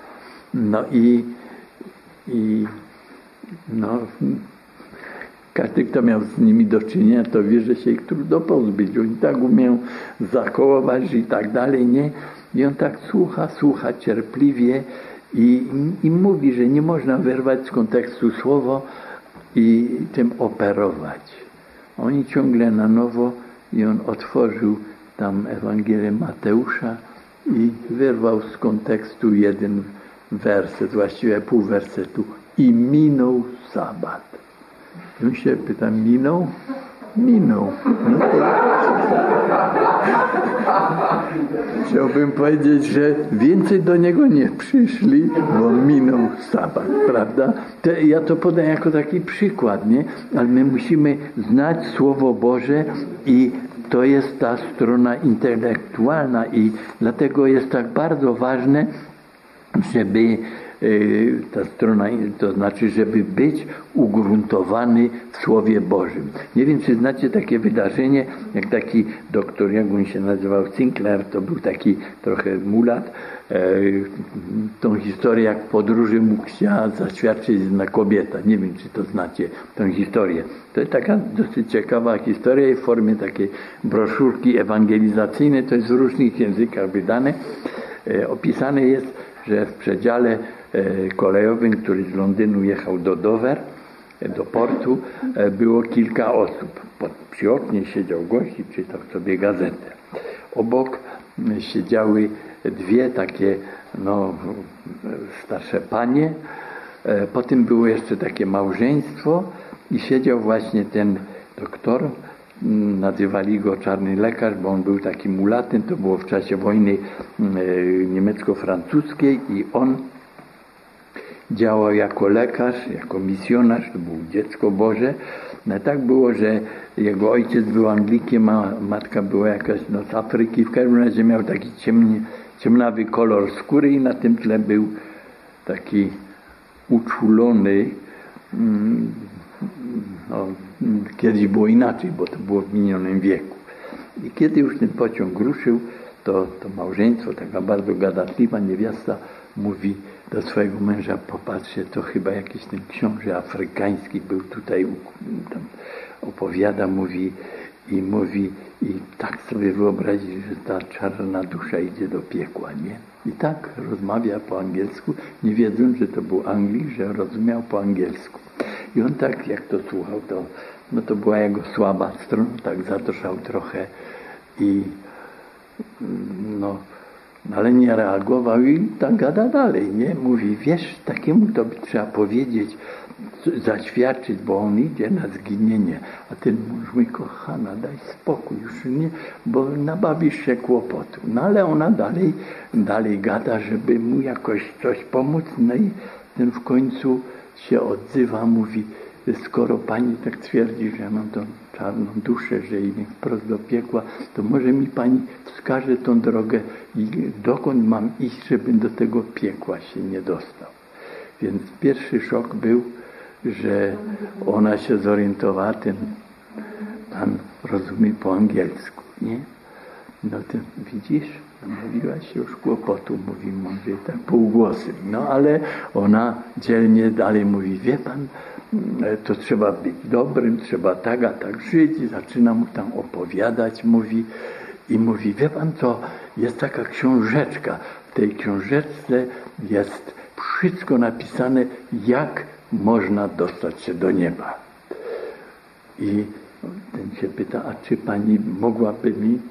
Każdy, kto miał z nimi do czynienia, to wie, że się ich trudno pozbyć. Oni tak umieją zakołować i tak dalej, nie? I on tak słucha cierpliwie i mówi, że nie można wyrwać z kontekstu słowo i tym operować. Oni ciągle na nowo i on otworzył tam Ewangelię Mateusza i wyrwał z kontekstu jeden werset, właściwie pół wersetu. I minął sabat. Ja się pytam, minął? Minął. Chciałbym powiedzieć, że więcej do niego nie przyszli, bo minął sabat, prawda? Ja to podaję jako taki przykład, nie? Ale my musimy znać Słowo Boże i to jest ta strona intelektualna i dlatego jest tak bardzo ważne, żeby ta strona, to znaczy, żeby być ugruntowany w Słowie Bożym. Nie wiem, czy znacie takie wydarzenie, jak taki doktor, jak on się nazywał, Sinclair, to był taki trochę mulat, tą historię, jak w podróży mu chciała zaświadczyć jedna kobieta. Nie wiem, czy to znacie, tą historię. To jest taka dosyć ciekawa historia w formie takiej broszurki ewangelizacyjnej, to jest w różnych językach wydane. Opisane jest, że w przedziale kolejowym, który z Londynu jechał do Dover, do portu, było kilka osób. Przy oknie siedział gość i czytał sobie gazetę. Obok siedziały dwie takie starsze panie. Potem było jeszcze takie małżeństwo i siedział właśnie ten doktor. Nazywali go czarny lekarz, bo on był takim mulatem. To było w czasie wojny niemiecko-francuskiej i on działał jako lekarz, jako misjonarz, to było dziecko Boże. No tak było, że jego ojciec był Anglikiem, a matka była jakaś z Afryki. W każdym razie miał taki ciemnawy kolor skóry i na tym tle był taki uczulony. Kiedyś było inaczej, bo to było w minionym wieku. I kiedy już ten pociąg ruszył, to małżeństwo, taka bardzo gadatliwa niewiasta, mówi do swojego męża, popatrzcie, to chyba jakiś ten książę afrykański był tutaj, tam opowiada, mówi i tak sobie wyobrazić, że ta czarna dusza idzie do piekła, nie? I tak rozmawia po angielsku, nie wiedząc, że to był Anglik, że rozumiał po angielsku. I on tak, jak to słuchał, to była jego słaba strona, tak zadrżał trochę i ale nie reagował i tak gada dalej, nie? Mówi, wiesz, takiemu to by trzeba powiedzieć, zaświadczyć, bo on idzie na zginienie. A ten mąż mówi, kochana, daj spokój już, nie? Bo nabawisz się kłopotu. No ale ona dalej gada, żeby mu jakoś coś pomóc. No i ten w końcu się odzywa, mówi, skoro pani tak twierdzi, że ja mam tą czarną duszę, że idę wprost do piekła, to może mi pani wskaże tą drogę i dokąd mam iść, żebym do tego piekła się nie dostał. Więc pierwszy szok był, że ona się zorientowała, ten pan rozumie po angielsku, nie? No to widzisz, mówiłaś już kłopotu, mówi mądrze, tak półgłosem. No ale ona dzielnie dalej mówi, wie pan, to trzeba być dobrym, trzeba tak, a tak żyć. I zaczyna mu tam opowiadać, mówi, wie pan co, jest taka książeczka. W tej książeczce jest wszystko napisane, jak można dostać się do nieba. I ten się pyta, a czy pani mogłaby mi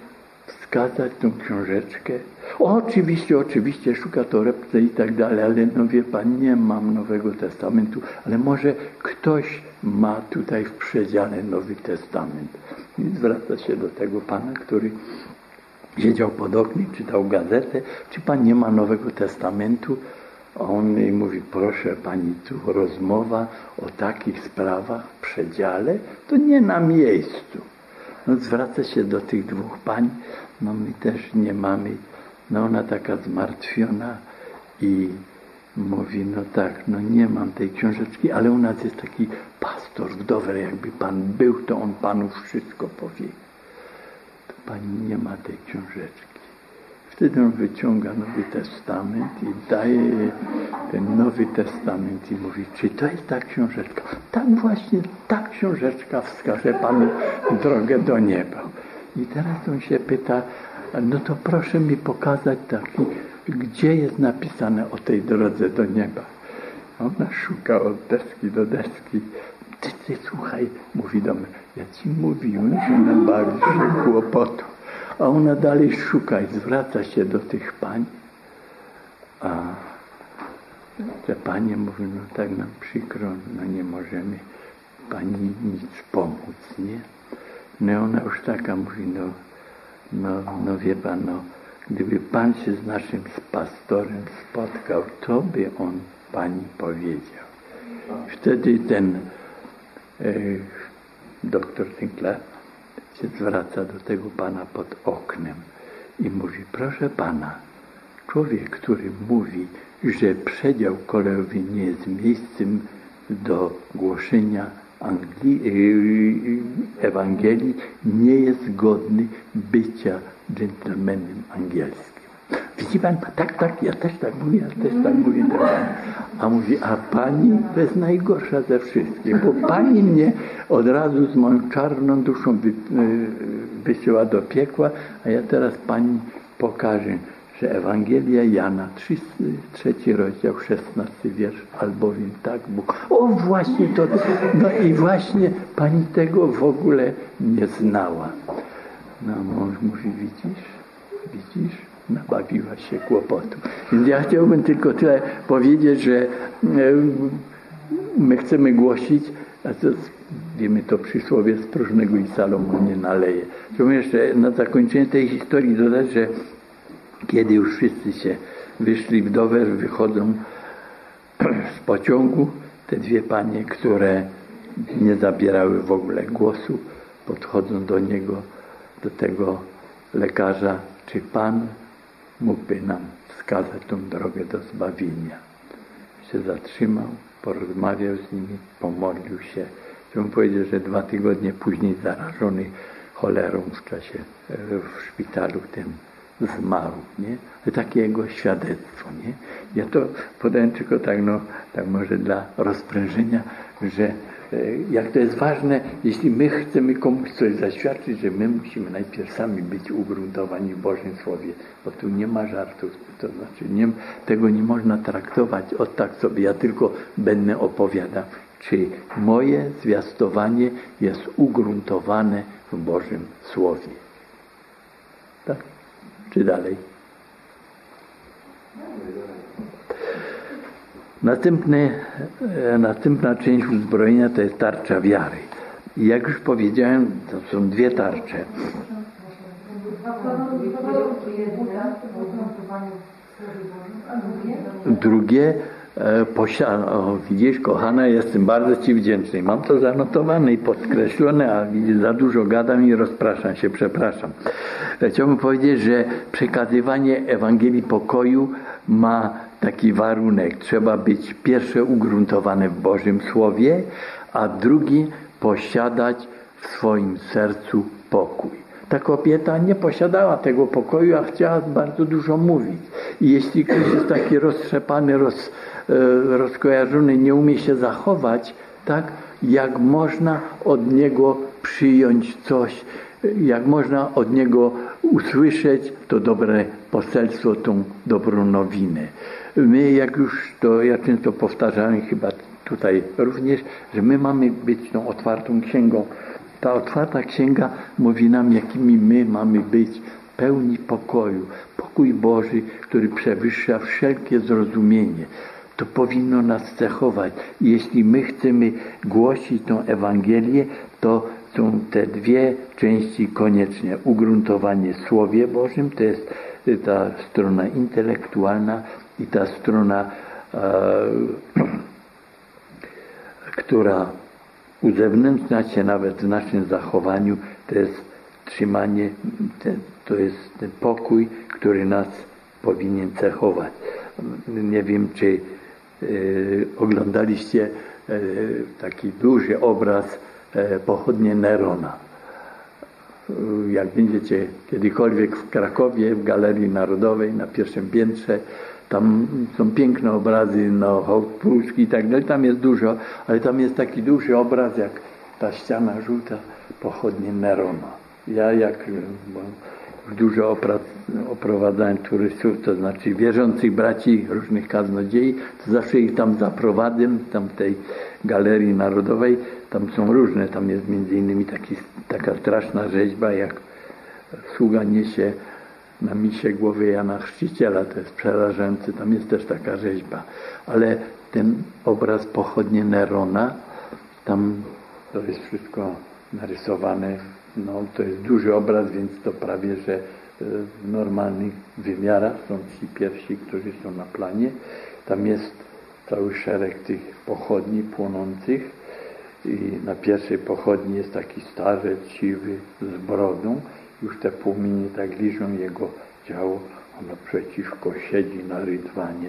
wskazać tą książeczkę. Oczywiście, szuka torebce i tak dalej, ale no wie pan, nie mam Nowego Testamentu, ale może ktoś ma tutaj w przedziale Nowy Testament. I zwraca się do tego pana, który siedział pod oknem, czytał gazetę, czy pan nie ma Nowego Testamentu? A on jej mówi, proszę pani, tu rozmowa o takich sprawach w przedziale, to nie na miejscu. No zwraca się do tych dwóch pań, no my też nie mamy, no ona taka zmartwiona i mówi, no tak, no nie mam tej książeczki, ale u nas jest taki pastor w Dover, jakby pan był, to on panu wszystko powie. To pani nie ma tej książeczki. Wtedy on wyciąga Nowy Testament i daje jej ten Nowy Testament i mówi, czy to jest ta książeczka? Tak właśnie, ta książeczka wskaże panu drogę do nieba. I teraz on się pyta, no to proszę mi pokazać taki, gdzie jest napisane o tej drodze do nieba. Ona szuka od deski do deski. Ty słuchaj, mówi do mnie, ja ci mówiłem, że nabawisz się kłopotu. A ona dalej szuka i zwraca się do tych pań. A te panie mówią, no tak nam przykro, no nie możemy pani nic pomóc, nie? No ona już taka mówi, no wie pan, no gdyby pan się z naszym pastorem spotkał, to by on pani powiedział. Wtedy ten doktor Sinclair się zwraca do tego pana pod oknem i mówi, proszę pana, człowiek, który mówi, że przedział kolejowy nie jest miejscem do głoszenia Ewangelii, nie jest godny bycia dżentelmenem angielskim. Widzi pan, tak, ja też tak mówię. A mówi, a pani to jest najgorsza ze wszystkich, bo pani mnie od razu z moją czarną duszą wysyła do piekła, a ja teraz pani pokażę, że Ewangelia Jana, 3 rozdział, 16 wiersz, albowiem tak Bóg. O właśnie to, no i właśnie pani tego w ogóle nie znała. No mąż mówi, widzisz? Nabawiła się kłopotu. Więc ja chciałbym tylko tyle powiedzieć, że my chcemy głosić, a to wiemy to przysłowie, z próżnego i Salomon nie naleje. Chciałbym jeszcze na zakończenie tej historii dodać, że kiedy już wszyscy się wyszli w Dover, wychodzą z pociągu, te dwie panie, które nie zabierały w ogóle głosu, podchodzą do niego, do tego lekarza, czy pan mógłby nam wskazać tą drogę do zbawienia. Się zatrzymał, porozmawiał z nimi, pomodlił się. Chciałbym powiedzieć, że 2 tygodnie później zarażony cholerą w czasie w szpitalu tym zmarł, nie? To takie jego świadectwo, nie? Ja to podaję tylko tak może dla rozprężenia, że jak to jest ważne, jeśli my chcemy komuś coś zaświadczyć, że my musimy najpierw sami być ugruntowani w Bożym Słowie, bo tu nie ma żartów, to znaczy tego nie można traktować tak sobie, ja tylko będę opowiadał, czy moje zwiastowanie jest ugruntowane w Bożym Słowie. Tak? Czy dalej? Następna część uzbrojenia to jest tarcza wiary. I jak już powiedziałem, to są 2 tarcze. Drugie, widzisz, kochana, jestem bardzo ci wdzięczny. Mam to zanotowane i podkreślone, a widzisz, za dużo gadam i rozpraszam się, przepraszam. Chciałbym powiedzieć, że przekazywanie Ewangelii pokoju ma taki warunek. Trzeba być pierwsze ugruntowane w Bożym Słowie, a drugi posiadać w swoim sercu pokój. Ta kobieta nie posiadała tego pokoju, a chciała bardzo dużo mówić. I jeśli ktoś jest taki roztrzepany, rozkojarzony, nie umie się zachować, tak, jak można od niego przyjąć coś, jak można od niego usłyszeć to dobre poselstwo, tą dobrą nowinę. My, jak już to ja często powtarzałem, chyba tutaj również, że my mamy być tą otwartą księgą. Ta otwarta księga mówi nam, jakimi my mamy być pełni pokoju. Pokój Boży, który przewyższa wszelkie zrozumienie. To powinno nas cechować. Jeśli my chcemy głosić tą Ewangelię, to są te dwie części koniecznie. Ugruntowanie w Słowie Bożym, to jest ta strona intelektualna i ta strona, która uzewnętrznia się nawet w naszym zachowaniu, to jest trzymanie, to jest ten pokój, który nas powinien cechować. Nie wiem, czy oglądaliście taki duży obraz Pochodnie Nerona. Jak będziecie kiedykolwiek w Krakowie, w Galerii Narodowej na pierwszym piętrze, tam są piękne obrazy, hołd pruski i tak dalej, tam jest dużo, ale tam jest taki duży obraz, jak ta ściana żółta, Pochodnie Nerona. Ja dużo oprowadzałem turystów, to znaczy wierzących braci, różnych kaznodziei, to zawsze ich tam zaprowadzę, tam w tej Galerii Narodowej, tam są różne, tam jest między innymi taka straszna rzeźba, jak sługa niesie na misie głowy Jana Chrzciciela, to jest przerażające, tam jest też taka rzeźba, ale ten obraz Pochodnie Nerona, tam to jest wszystko narysowane, to jest duży obraz, więc to prawie, że w normalnych wymiarach są ci pierwsi, którzy są na planie. Tam jest cały szereg tych pochodni płonących i na pierwszej pochodni jest taki starzec siwy z brodą. Już te płomienie tak liżą jego ciało, a naprzeciwko siedzi na rydwanie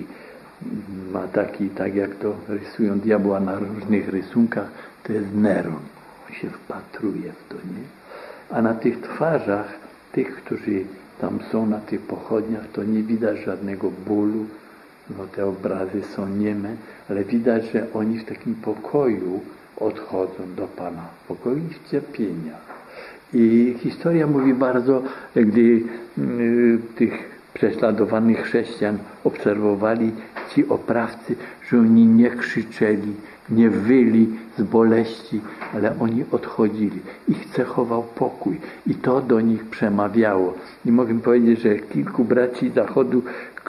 ma taki, tak jak to rysują diabła na różnych rysunkach, to jest Neron. On się wpatruje w to, nie? A na tych twarzach tych, którzy tam są na tych pochodniach, to nie widać żadnego bólu, te obrazy są nieme, ale widać, że oni w takim pokoju odchodzą do Pana, w pokoju i w cierpienia. I historia mówi bardzo, gdy tych prześladowanych chrześcijan obserwowali ci oprawcy, że oni nie krzyczeli, nie wyli z boleści, ale oni odchodzili. Ich cechował pokój i to do nich przemawiało. I mogę powiedzieć, że kilku braci Zachodu,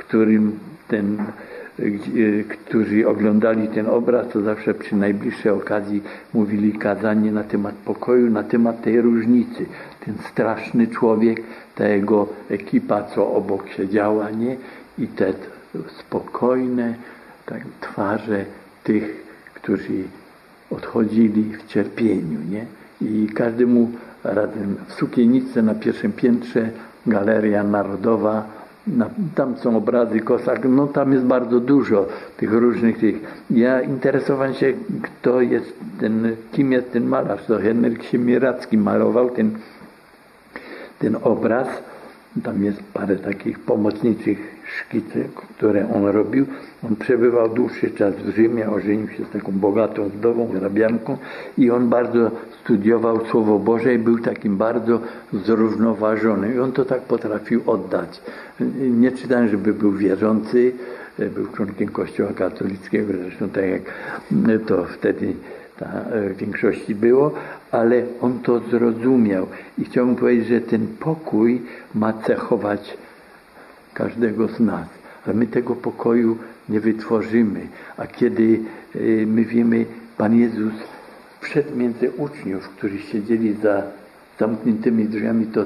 którzy oglądali ten obraz, to zawsze przy najbliższej okazji mówili kazanie na temat pokoju, na temat tej różnicy. Ten straszny człowiek, ta jego ekipa, co obok siedziała, nie? I te spokojne twarze tych, którzy odchodzili w cierpieniu, nie? I każdemu razem w sukiennicy na pierwszym piętrze, Galeria Narodowa, tam są obrazy Kosak, tam jest bardzo dużo tych różnych Ja interesowałem się, kim jest ten malarz, to Henryk Siemiracki malował ten obraz. Tam jest parę takich pomocniczych szkicy, które on robił. On przebywał dłuższy czas w Rzymie, ożenił się z taką bogatą wdową, hrabianką i on bardzo studiował Słowo Boże i był takim bardzo zrównoważony. I on to tak potrafił oddać. Nie czytałem, żeby był wierzący, był członkiem Kościoła katolickiego, zresztą tak jak to wtedy w większości było, ale on to zrozumiał i chciałbym powiedzieć, że ten pokój ma cechować każdego z nas, ale my tego pokoju nie wytworzymy, a kiedy my wiemy, Pan Jezus wszedł między uczniów, którzy siedzieli za zamkniętymi drzwiami, to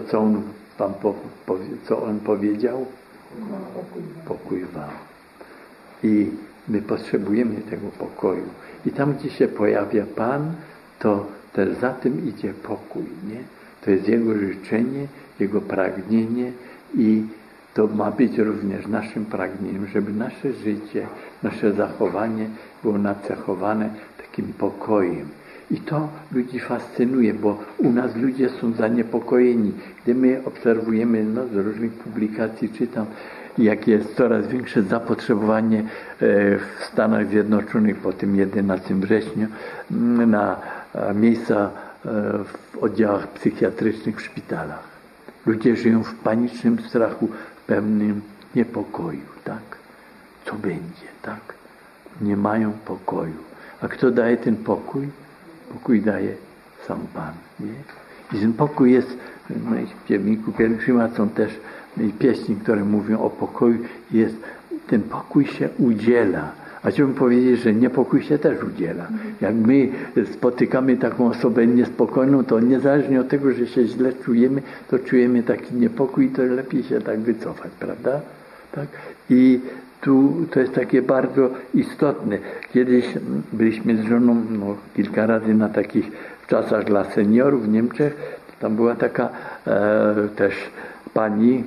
co on powiedział? Pokój wam. I my potrzebujemy tego pokoju. I tam, gdzie się pojawia Pan, to też za tym idzie pokój, nie? To jest Jego życzenie, Jego pragnienie i to ma być również naszym pragnieniem, żeby nasze życie, nasze zachowanie było nacechowane takim pokojem. I to ludzi fascynuje, bo u nas ludzie są zaniepokojeni. Gdy my obserwujemy, z różnych publikacji czytam, jak jest coraz większe zapotrzebowanie w Stanach Zjednoczonych po tym 11 wrześniu na miejsca w oddziałach psychiatrycznych w szpitalach. Ludzie żyją w panicznym strachu, w pewnym niepokoju, tak? Co będzie, tak? Nie mają pokoju. A kto daje ten pokój? Pokój daje sam Pan, nie? I ten pokój jest, no i w dzienniku pielgrzyma są też pieśni, które mówią o pokoju. Ten pokój się udziela. A chciałbym powiedzieć, że niepokój się też udziela. Jak my spotykamy taką osobę niespokojną, to niezależnie od tego, że się źle czujemy, to czujemy taki niepokój, to lepiej się tak wycofać, prawda? Tak? I tu to jest takie bardzo istotne. Kiedyś byliśmy z żoną kilka razy na takich czasach dla seniorów w Niemczech. Tam była taka też pani,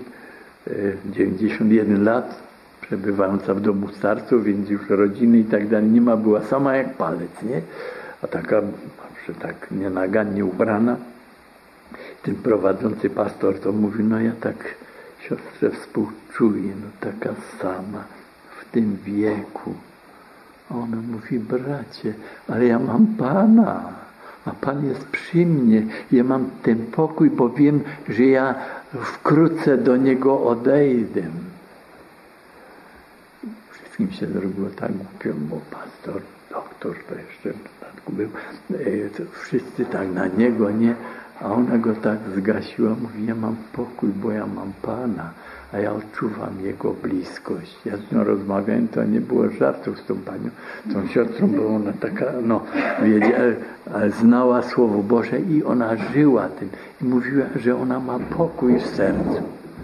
91 lat, przebywająca w domu starców, więc już rodziny i tak dalej nie ma, była sama jak palec, nie? A taka, że tak nienagannie ubrana. Ten prowadzący pastor to mówi, no ja tak siostrze współczuję, no taka sama w tym wieku. A ona mówi, bracie, ale ja mam Pana, a Pan jest przy mnie. Ja mam ten pokój, bo wiem, że ja wkrótce do Niego odejdę. Wszystkim się zrobiło tak głupio, bo pastor, doktor to jeszcze w dodatku był, wszyscy tak na niego, nie? A ona go tak zgasiła, mówi, ja mam pokój, bo ja mam Pana, a ja odczuwam Jego bliskość. Ja z nią rozmawiałem, to nie było żartów z tą panią, tą siostrą, bo ona taka, znała Słowo Boże i ona żyła tym. I mówiła, że ona ma pokój w sercu.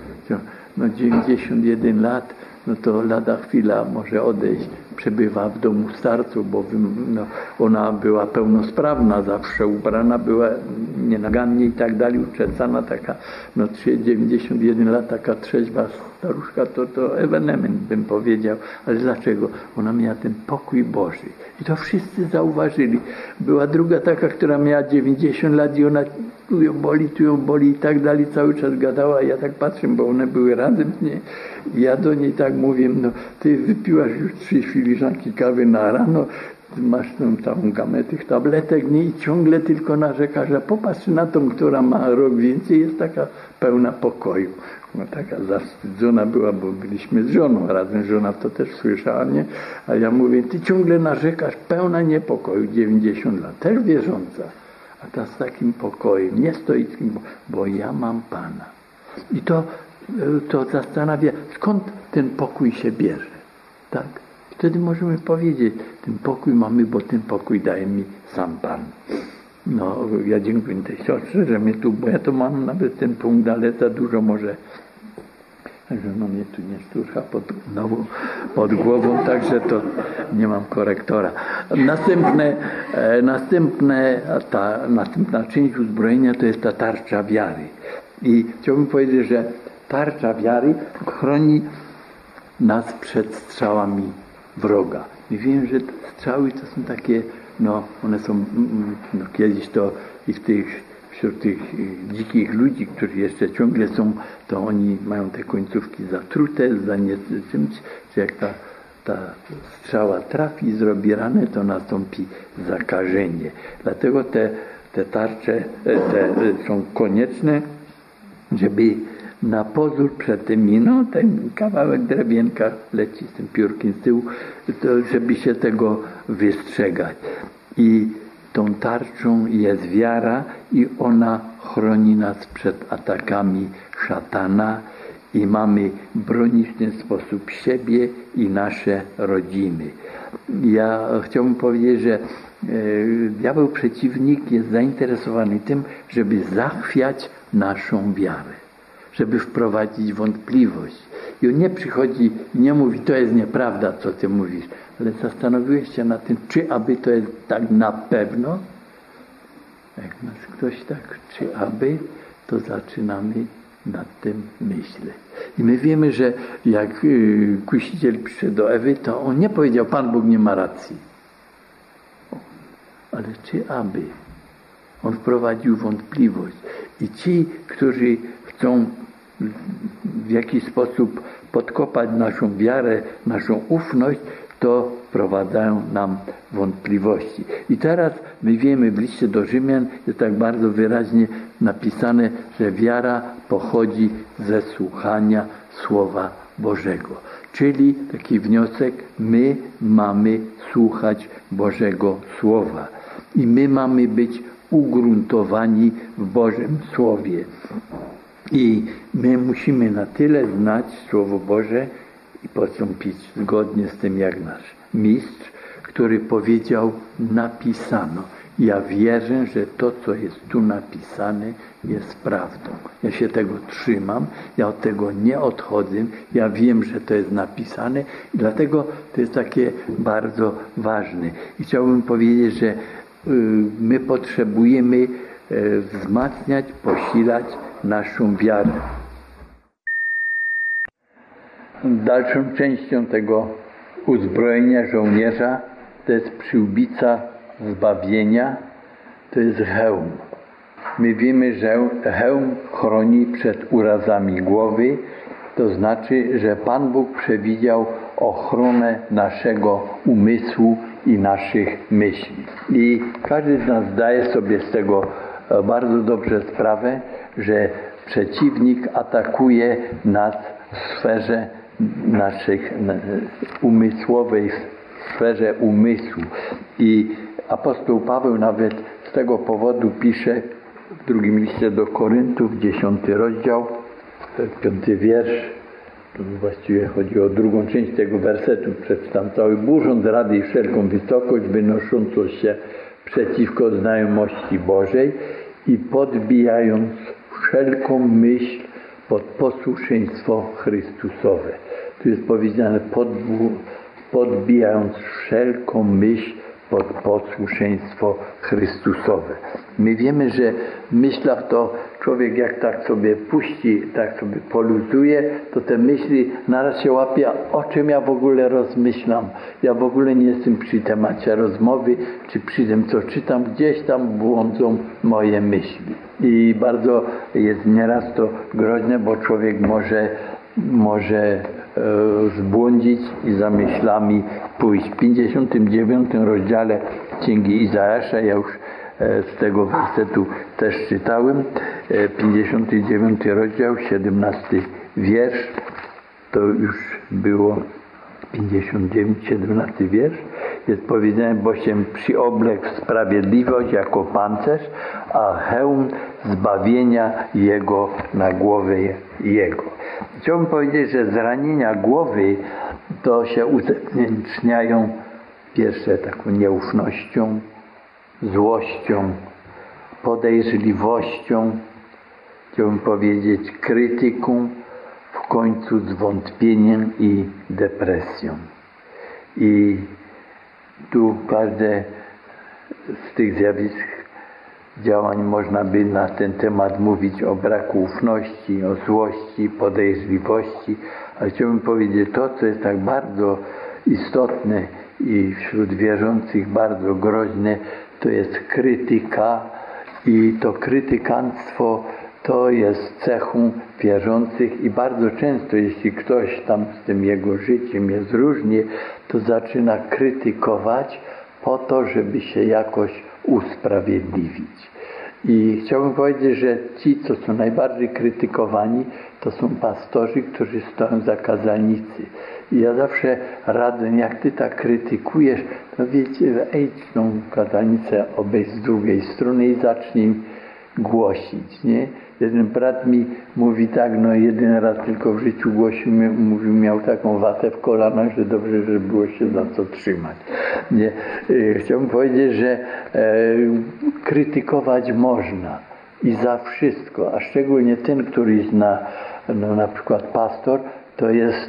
91 lat, no to lada chwila może odejść, przebywa w domu starców, bo ona była pełnosprawna, zawsze ubrana była nienagannie i tak dalej, uczesana taka, 91 lat, taka trzeźwa staruszka, to ewenement bym powiedział, ale dlaczego? Ona miała ten pokój Boży i to wszyscy zauważyli. Była druga taka, która miała 90 lat i ona tu ją boli i tak dalej, cały czas gadała, ja tak patrzę, bo one były razem, nie? I ja do niej tak mówię, ty wypiłaś już 3 filiżanki kawy na rano, masz tą gamę tych tabletek, nie? I ciągle tylko narzekasz, a popatrz na tą, która ma rok więcej, jest taka pełna pokoju. Taka zawstydzona była, bo byliśmy z żoną razem, żona to też słyszała, nie? A ja mówię, ty ciągle narzekasz, pełna niepokoju, 90 lat, też wierząca. A ta z takim pokojem, nie stoickim, bo ja mam Pana. I to zastanawia, skąd ten pokój się bierze. Tak? Wtedy możemy powiedzieć, ten pokój mamy, bo ten pokój daje mi sam Pan. Ja dziękuję tej siostrze, że mnie tu, bo ja to mam nawet ten punkt, ale za dużo może, także mnie tu nie szturcha pod głową, także to nie mam korektora. Następna część uzbrojenia to jest ta tarcza wiary. I chciałbym powiedzieć, że tarcza wiary chroni nas przed strzałami wroga. I wiem, że strzały to są takie, one są, kiedyś to i wśród tych dzikich ludzi, którzy jeszcze ciągle są, to oni mają te końcówki zatrute, czymś, że jak ta strzała trafi, zrobi ranę, to nastąpi zakażenie. Dlatego te tarcze są konieczne, żeby na pozór przed tymi, ten kawałek drewienka leci z tym piórkiem z tyłu, to żeby się tego wystrzegać. I tą tarczą jest wiara i ona chroni nas przed atakami szatana i mamy bronić w ten sposób siebie i nasze rodziny. Ja chciałbym powiedzieć, że diabeł przeciwnik jest zainteresowany tym, żeby zachwiać naszą wiarę, żeby wprowadzić wątpliwość. I on nie przychodzi i nie mówi, to jest nieprawda, co ty mówisz, ale zastanowiłeś się nad tym, czy aby to jest tak na pewno? Jak nas ktoś tak, czy aby, to zaczynamy nad tym myśleć. I my wiemy, że jak kusiciel przyszedł do Ewy, to on nie powiedział, Pan Bóg nie ma racji. Ale czy aby? On wprowadził wątpliwość. I ci, którzy chcą w jakiś sposób podkopać naszą wiarę, naszą ufność, to wprowadzają nam wątpliwości. I teraz my wiemy, w liście do Rzymian jest tak bardzo wyraźnie napisane, że wiara pochodzi ze słuchania Słowa Bożego. Czyli taki wniosek, my mamy słuchać Bożego Słowa. I my mamy być ugruntowani w Bożym Słowie. I my musimy na tyle znać Słowo Boże i postąpić zgodnie z tym jak nasz mistrz, który powiedział: napisano. Ja wierzę, że to, co jest tu napisane, jest prawdą. Ja się tego trzymam, ja od tego nie odchodzę, ja wiem, że to jest napisane i dlatego to jest takie bardzo ważne. I chciałbym powiedzieć, że my potrzebujemy wzmacniać, posilać naszą wiarę. Dalszą częścią tego uzbrojenia żołnierza to jest przyłbica zbawienia, to jest hełm. My wiemy, że hełm chroni przed urazami głowy, to znaczy, że Pan Bóg przewidział ochronę naszego umysłu i naszych myśli. I każdy z nas zdaje sobie z tego bardzo dobrze sprawę, że przeciwnik atakuje nas w sferze naszych umysłowej, w sferze umysłu. I apostoł Paweł nawet z tego powodu pisze w drugim liście do Koryntów, 10 rozdział, 5 wiersz. Tu właściwie chodzi o drugą część tego wersetu. Przeczytam cały: burząc rady i wszelką wysokość wynoszącą się przeciwko znajomości Bożej i podbijając wszelką myśl pod posłuszeństwo Chrystusowe. Tu jest powiedziane podbijając wszelką myśl pod posłuszeństwo Chrystusowe. My wiemy, że w myślach to człowiek jak tak sobie puści, tak sobie poluzuje, to te myśli naraz się łapie, o czym ja w ogóle rozmyślam. Ja w ogóle nie jestem przy temacie rozmowy, czy przy tym, co czytam, gdzieś tam błądzą moje myśli. I bardzo jest nieraz to groźne, bo człowiek może zbłądzić i za myślami pójść. W 59 rozdziale Księgi Izajasza, ja już z tego wersetu też czytałem, 59 rozdział, 17 wiersz, to już było 59, 17 wiersz, jest powiedziane: bo się przyoblekł w sprawiedliwość jako pancerz, a hełm zbawienia Jego na głowę Jego. Chciałbym powiedzieć, że zranienia głowy to się uzewnętrzniają pierwsze taką nieufnością, złością, podejrzliwością, chciałbym powiedzieć krytyką, w końcu zwątpieniem i depresją. I tu każde z tych zjawisk, działań można by na ten temat mówić o braku ufności, o złości, podejrzliwości, ale chciałbym powiedzieć to, co jest tak bardzo istotne i wśród wierzących bardzo groźne, to jest krytyka i to krytykanstwo to jest cechą wierzących i bardzo często, jeśli ktoś tam z tym jego życiem jest różnie, to zaczyna krytykować po to, żeby się jakoś usprawiedliwić. I chciałbym powiedzieć, że ci, co są najbardziej krytykowani, to są pastorzy, którzy stoją za kazalnicy. I ja zawsze radzę, jak ty tak krytykujesz, to wiecie, idź tą kazalnicę obejść z drugiej strony i zacznij głosić, nie? Jeden brat mi mówi tak, no jeden raz tylko w życiu głosił, mówił, miał taką watę w kolanach, że dobrze, że było się za co trzymać. Nie? Chciałbym powiedzieć, że krytykować można i za wszystko, a szczególnie ten, który jest na przykład pastor, to jest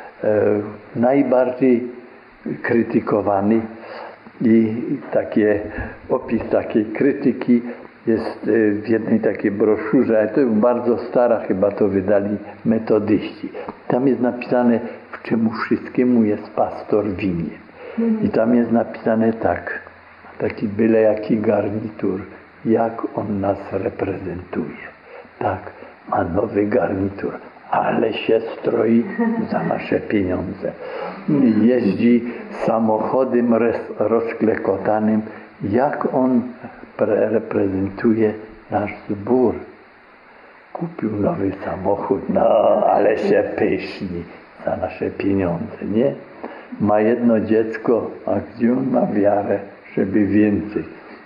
najbardziej krytykowany i opis takiej krytyki jest w jednej takiej broszurze, ale to jest bardzo stara, chyba to wydali metodyści. Tam jest napisane, w czemu wszystkiemu jest pastor winien. I tam jest napisane tak, taki byle jaki garnitur, jak on nas reprezentuje. Tak, ma nowy garnitur, ale się stroi za nasze pieniądze. Jeździ samochodem rozklekotanym, jak on reprezentuje nasz zbór. Kupił nowy samochód, no ale się pyszni za nasze pieniądze, nie? Ma jedno dziecko, a gdzie on ma wiarę, żeby więcej?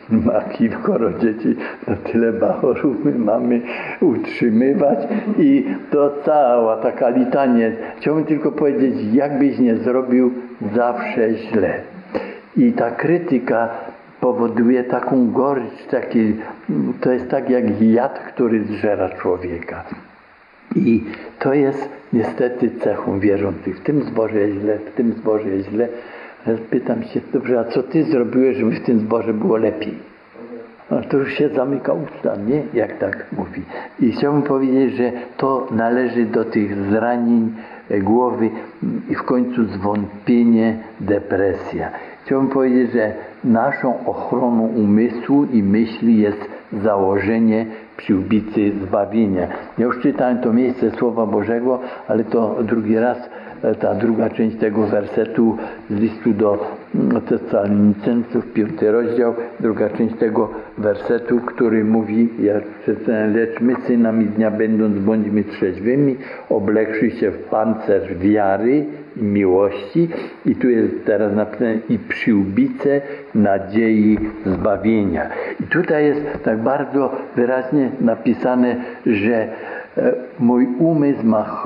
ma kilkoro dzieci, to tyle bachorów my mamy utrzymywać i to cała taka litania. Chciałbym tylko powiedzieć, jakbyś nie zrobił, zawsze źle. I ta krytyka powoduje taką gorycz, to jest tak jak jad, który zżera człowieka. I to jest niestety cechą wierzących. W tym zborze jest źle, w tym zborze jest źle. Pytam się, dobrze, a co ty zrobiłeś, żeby w tym zborze było lepiej? No, to już się zamyka usta, nie? Jak tak mówi. I chciałbym powiedzieć, że to należy do tych zranień głowy i w końcu zwątpienie, depresja. Chciałbym powiedzieć, że naszą ochroną umysłu i myśli jest założenie przyłbicy zbawienia. Ja już czytałem to miejsce Słowa Bożego, ale to drugi raz, ta druga część tego wersetu z listu do Tesalonicenów, 5 rozdział, druga część tego wersetu, który mówi, ja przeczytałem, lecz my synami dnia będąc bądźmy trzeźwymi, oblekszy się w pancerz wiary i miłości. I tu jest teraz napisane i przyłbicę nadziei zbawienia. I tutaj jest tak bardzo wyraźnie napisane, że mój umysł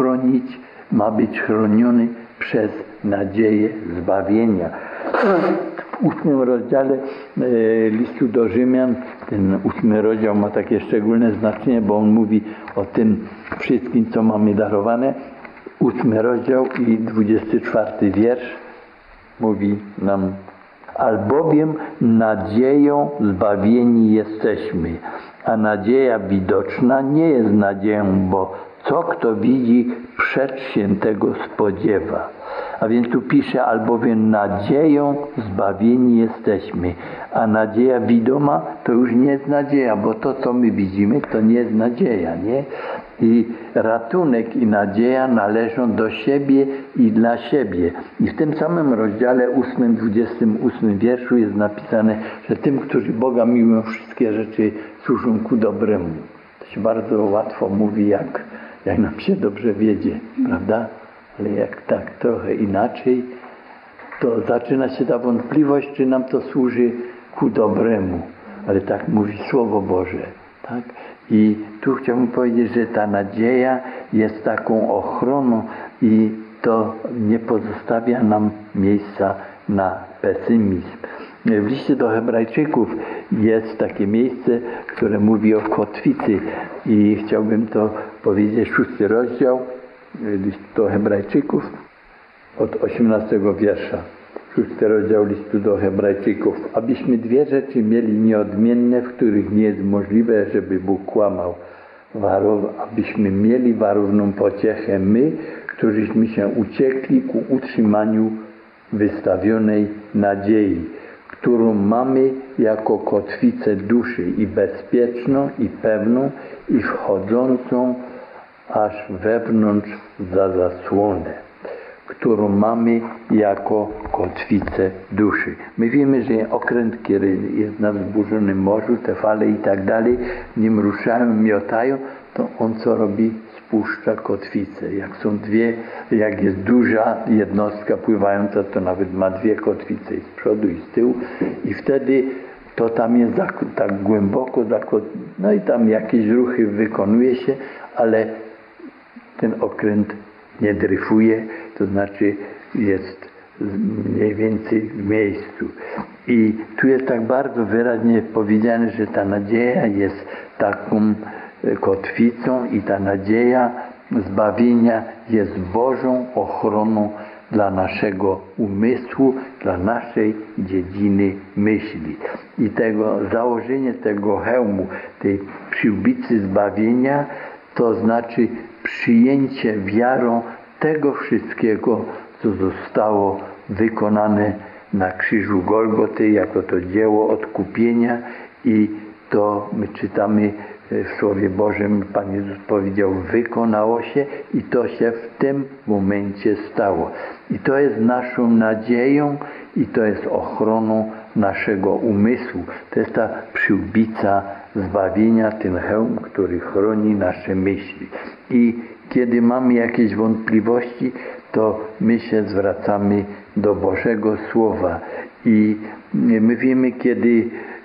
ma być chroniony przez nadzieję zbawienia. W 8 rozdziale listu do Rzymian, ten 8 rozdział ma takie szczególne znaczenie, bo on mówi o tym wszystkim, co mamy darowane. 8 rozdział i 24 wiersz mówi nam: albowiem nadzieją zbawieni jesteśmy, a nadzieja widoczna nie jest nadzieją, bo co kto widzi, przecz się tego spodziewa. A więc tu pisze, albowiem nadzieją zbawieni jesteśmy, a nadzieja widoma to już nie jest nadzieja, bo to, co my widzimy, to nie jest nadzieja, nie? I ratunek i nadzieja należą do siebie i dla siebie. I w tym samym rozdziale 8, 28 wierszu jest napisane, że tym, którzy Boga miłują, wszystkie rzeczy służą ku dobremu. To się bardzo łatwo mówi, jak nam się dobrze wiedzie, prawda? Ale jak tak trochę inaczej, to zaczyna się ta wątpliwość, czy nam to służy ku dobremu. Ale tak mówi Słowo Boże, tak? I tu chciałbym powiedzieć, że ta nadzieja jest taką ochroną i to nie pozostawia nam miejsca na pesymizm. W liście do Hebrajczyków jest takie miejsce, które mówi o kotwicy i chciałbym to powiedzieć, 6 rozdział listu do Hebrajczyków od 18 wiersza. 6 rozdział listu do Hebrajczyków. Abyśmy dwie rzeczy mieli nieodmienne, w których nie jest możliwe, żeby Bóg kłamał. Abyśmy mieli warowną pociechę my, którzyśmy się uciekli ku utrzymaniu wystawionej nadziei, którą mamy jako kotwicę duszy i bezpieczną, i pewną, i wchodzącą aż wewnątrz za zasłonę, którą mamy jako kotwicę duszy. My wiemy, że okręt, kiedy jest na wzburzonym morzu, te fale i tak dalej, nim ruszają, miotają, to on co robi? Spuszcza kotwicę. Jak jest duża jednostka pływająca, to nawet ma dwie kotwice, i z przodu, i z tyłu. I wtedy to tam jest tak głęboko, no i tam jakieś ruchy wykonuje się, ale ten okręt nie dryfuje, to znaczy jest mniej więcej w miejscu. I tu jest tak bardzo wyraźnie powiedziane, że ta nadzieja jest taką kotwicą i ta nadzieja zbawienia jest Bożą ochroną dla naszego umysłu, dla naszej dziedziny myśli. I założenie tego hełmu, tej przyłbicy zbawienia, to znaczy przyjęcie wiarą tego wszystkiego, co zostało wykonane na krzyżu Golgoty, jako to dzieło odkupienia. I to my czytamy w Słowie Bożym, Pan Jezus powiedział, wykonało się, i to się w tym momencie stało. I to jest naszą nadzieją i to jest ochroną naszego umysłu. To jest ta przyłbica zbawienia, ten hełm, który chroni nasze myśli. I kiedy mamy jakieś wątpliwości, to my się zwracamy do Bożego Słowa. I my wiemy, kiedy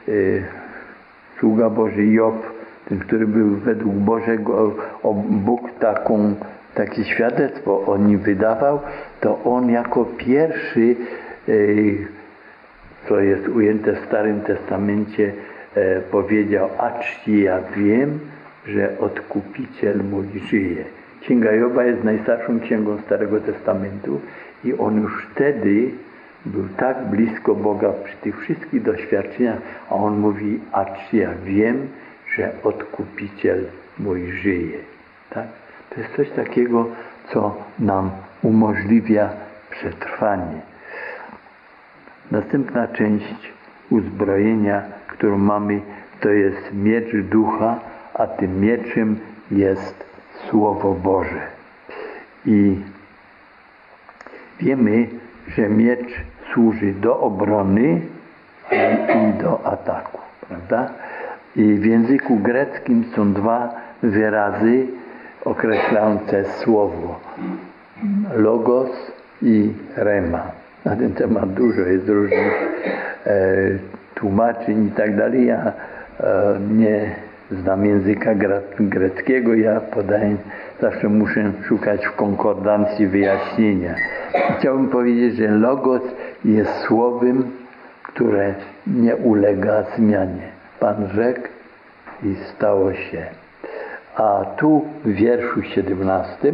sługa Boży Job, ten, który był według Bożego, Bóg takie świadectwo o nim wydawał, to on jako pierwszy, co jest ujęte w Starym Testamencie, powiedział: acz ja wiem, że Odkupiciel mój żyje. Księga Joba jest najstarszą księgą Starego Testamentu i on już wtedy był tak blisko Boga przy tych wszystkich doświadczeniach, a on mówi: acz ja wiem, że Odkupiciel mój żyje. Tak? To jest coś takiego, co nam umożliwia przetrwanie. Następna część uzbrojenia, którą mamy, to jest miecz ducha, a tym mieczem jest Słowo Boże. I wiemy, że miecz służy do obrony i do ataku, prawda? I w języku greckim są dwa wyrazy określające słowo: logos i rema. Na ten temat dużo jest różnych tłumaczeń i tak dalej. Ja nie znam języka greckiego, ja zawsze muszę szukać w konkordancji wyjaśnienia. Chciałbym powiedzieć, że logos jest słowem, które nie ulega zmianie. Pan rzekł i stało się. A tu w wierszu 17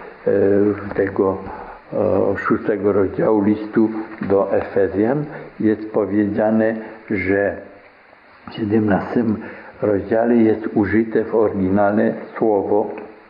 tego 6 rozdziału listu do Efezjan jest powiedziane, że w 17 rozdziale jest użyte w oryginale słowo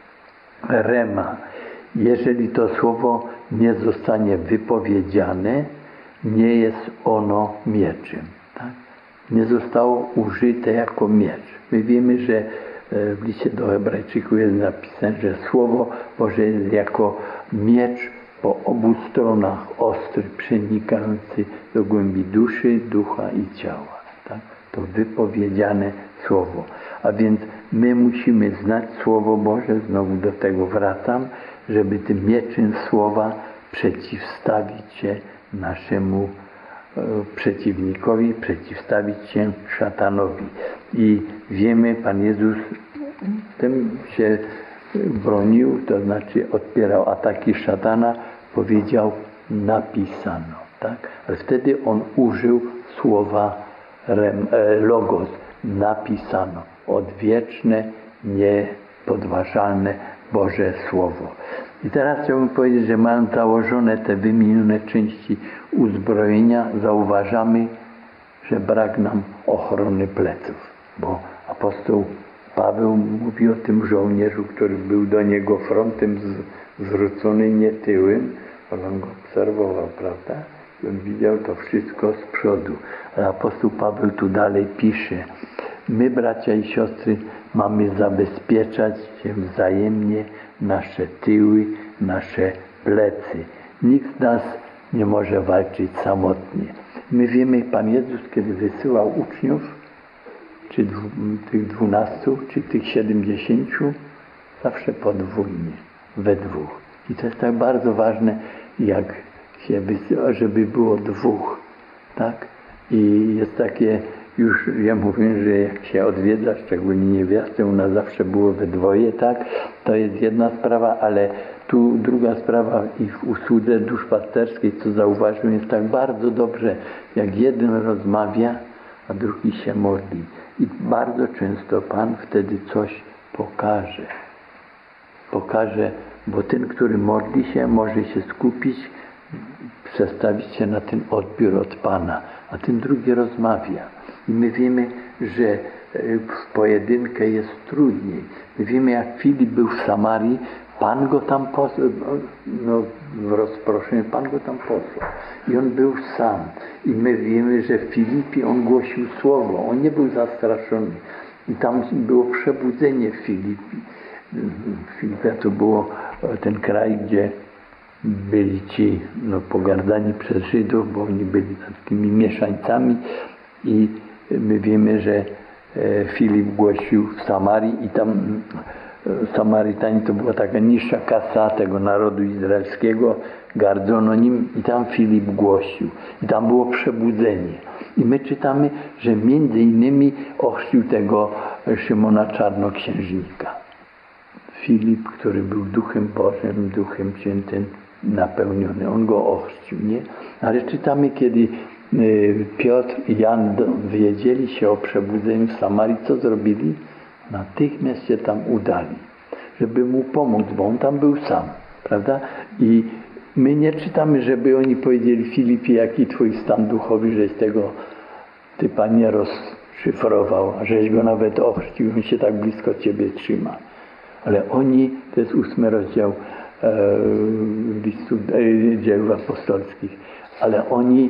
rema. Jeżeli to słowo nie zostanie wypowiedziane, nie jest ono mieczem. Tak? Nie zostało użyte jako miecz. My wiemy, że w liście do Hebrajczyków jest napisane, że Słowo Boże jest jako miecz po obu stronach ostry, przenikający do głębi duszy, ducha i ciała. Tak? To wypowiedziane Słowo. A więc my musimy znać Słowo Boże, znowu do tego wracam, żeby tym mieczem Słowa przeciwstawić się naszemu przeciwnikowi, przeciwstawić się szatanowi. I wiemy, Pan Jezus tym się bronił, to znaczy odpierał ataki szatana, powiedział: napisano. Tak? Ale wtedy on użył słowa logos, napisano, odwieczne, niepodważalne Boże Słowo. I teraz chciałbym powiedzieć, że mając założone te wymienione części uzbrojenia, zauważamy, że brak nam ochrony pleców, bo apostoł Paweł mówi o tym żołnierzu, który był do niego frontem zwrócony, nie tyłem, ale on go obserwował, prawda? I on widział to wszystko z przodu. Ale apostoł Paweł tu dalej pisze: my, bracia i siostry, mamy zabezpieczać się wzajemnie nasze tyły, nasze plecy. Nikt z nas nie może walczyć samotnie. My wiemy, Pan Jezus, kiedy wysyłał uczniów, czy tych 12, czy tych 70, zawsze podwójnie, we dwóch. I to jest tak bardzo ważne, jak się wysyła, żeby było dwóch, tak? I jest takie, już ja mówię, że jak się odwiedza, szczególnie niewiastę, u nas zawsze było we dwoje, tak? To jest jedna sprawa, ale tu druga sprawa i w usłudze duszpasterskiej, co zauważyłem, jest tak bardzo dobrze, jak jeden rozmawia, a drugi się modli. I bardzo często Pan wtedy coś pokaże. Pokaże, bo ten, który modli się, może się skupić, przestawić się na ten odbiór od Pana, a ten drugi rozmawia. I my wiemy, że w pojedynkę jest trudniej. My wiemy, jak Filip był w Samarii, Pan go tam w rozproszeniu, Pan go tam posłał. I on był sam. I my wiemy, że w Filipii on głosił słowo. On nie był zastraszony. I tam było przebudzenie w Filipii. Filipia to było ten kraj, gdzie byli ci pogardani przez Żydów, bo oni byli takimi mieszańcami. I my wiemy, że Filip głosił w Samarii i tam Samarytanie to była taka niższa kasta tego narodu izraelskiego, gardzono nim i tam Filip głosił. I tam było przebudzenie. I my czytamy, że między innymi ochrzcił tego Szymona Czarnoksiężnika. Filip, który był Duchem Bożym, Duchem Świętym napełniony, on go ochrzcił, nie? Ale czytamy, kiedy Piotr i Jan wiedzieli się o przebudzeniu w Samarii, co zrobili? Natychmiast się tam udali, żeby mu pomóc, bo on tam był sam, prawda? I my nie czytamy, żeby oni powiedzieli: Filipie, jaki twój stan duchowy, żeś tego typa nie rozszyfrował, a żeś go nawet ochrzcił, on się tak blisko ciebie trzyma. Ale oni, to jest 8 rozdział listu dzieł apostolskich, ale oni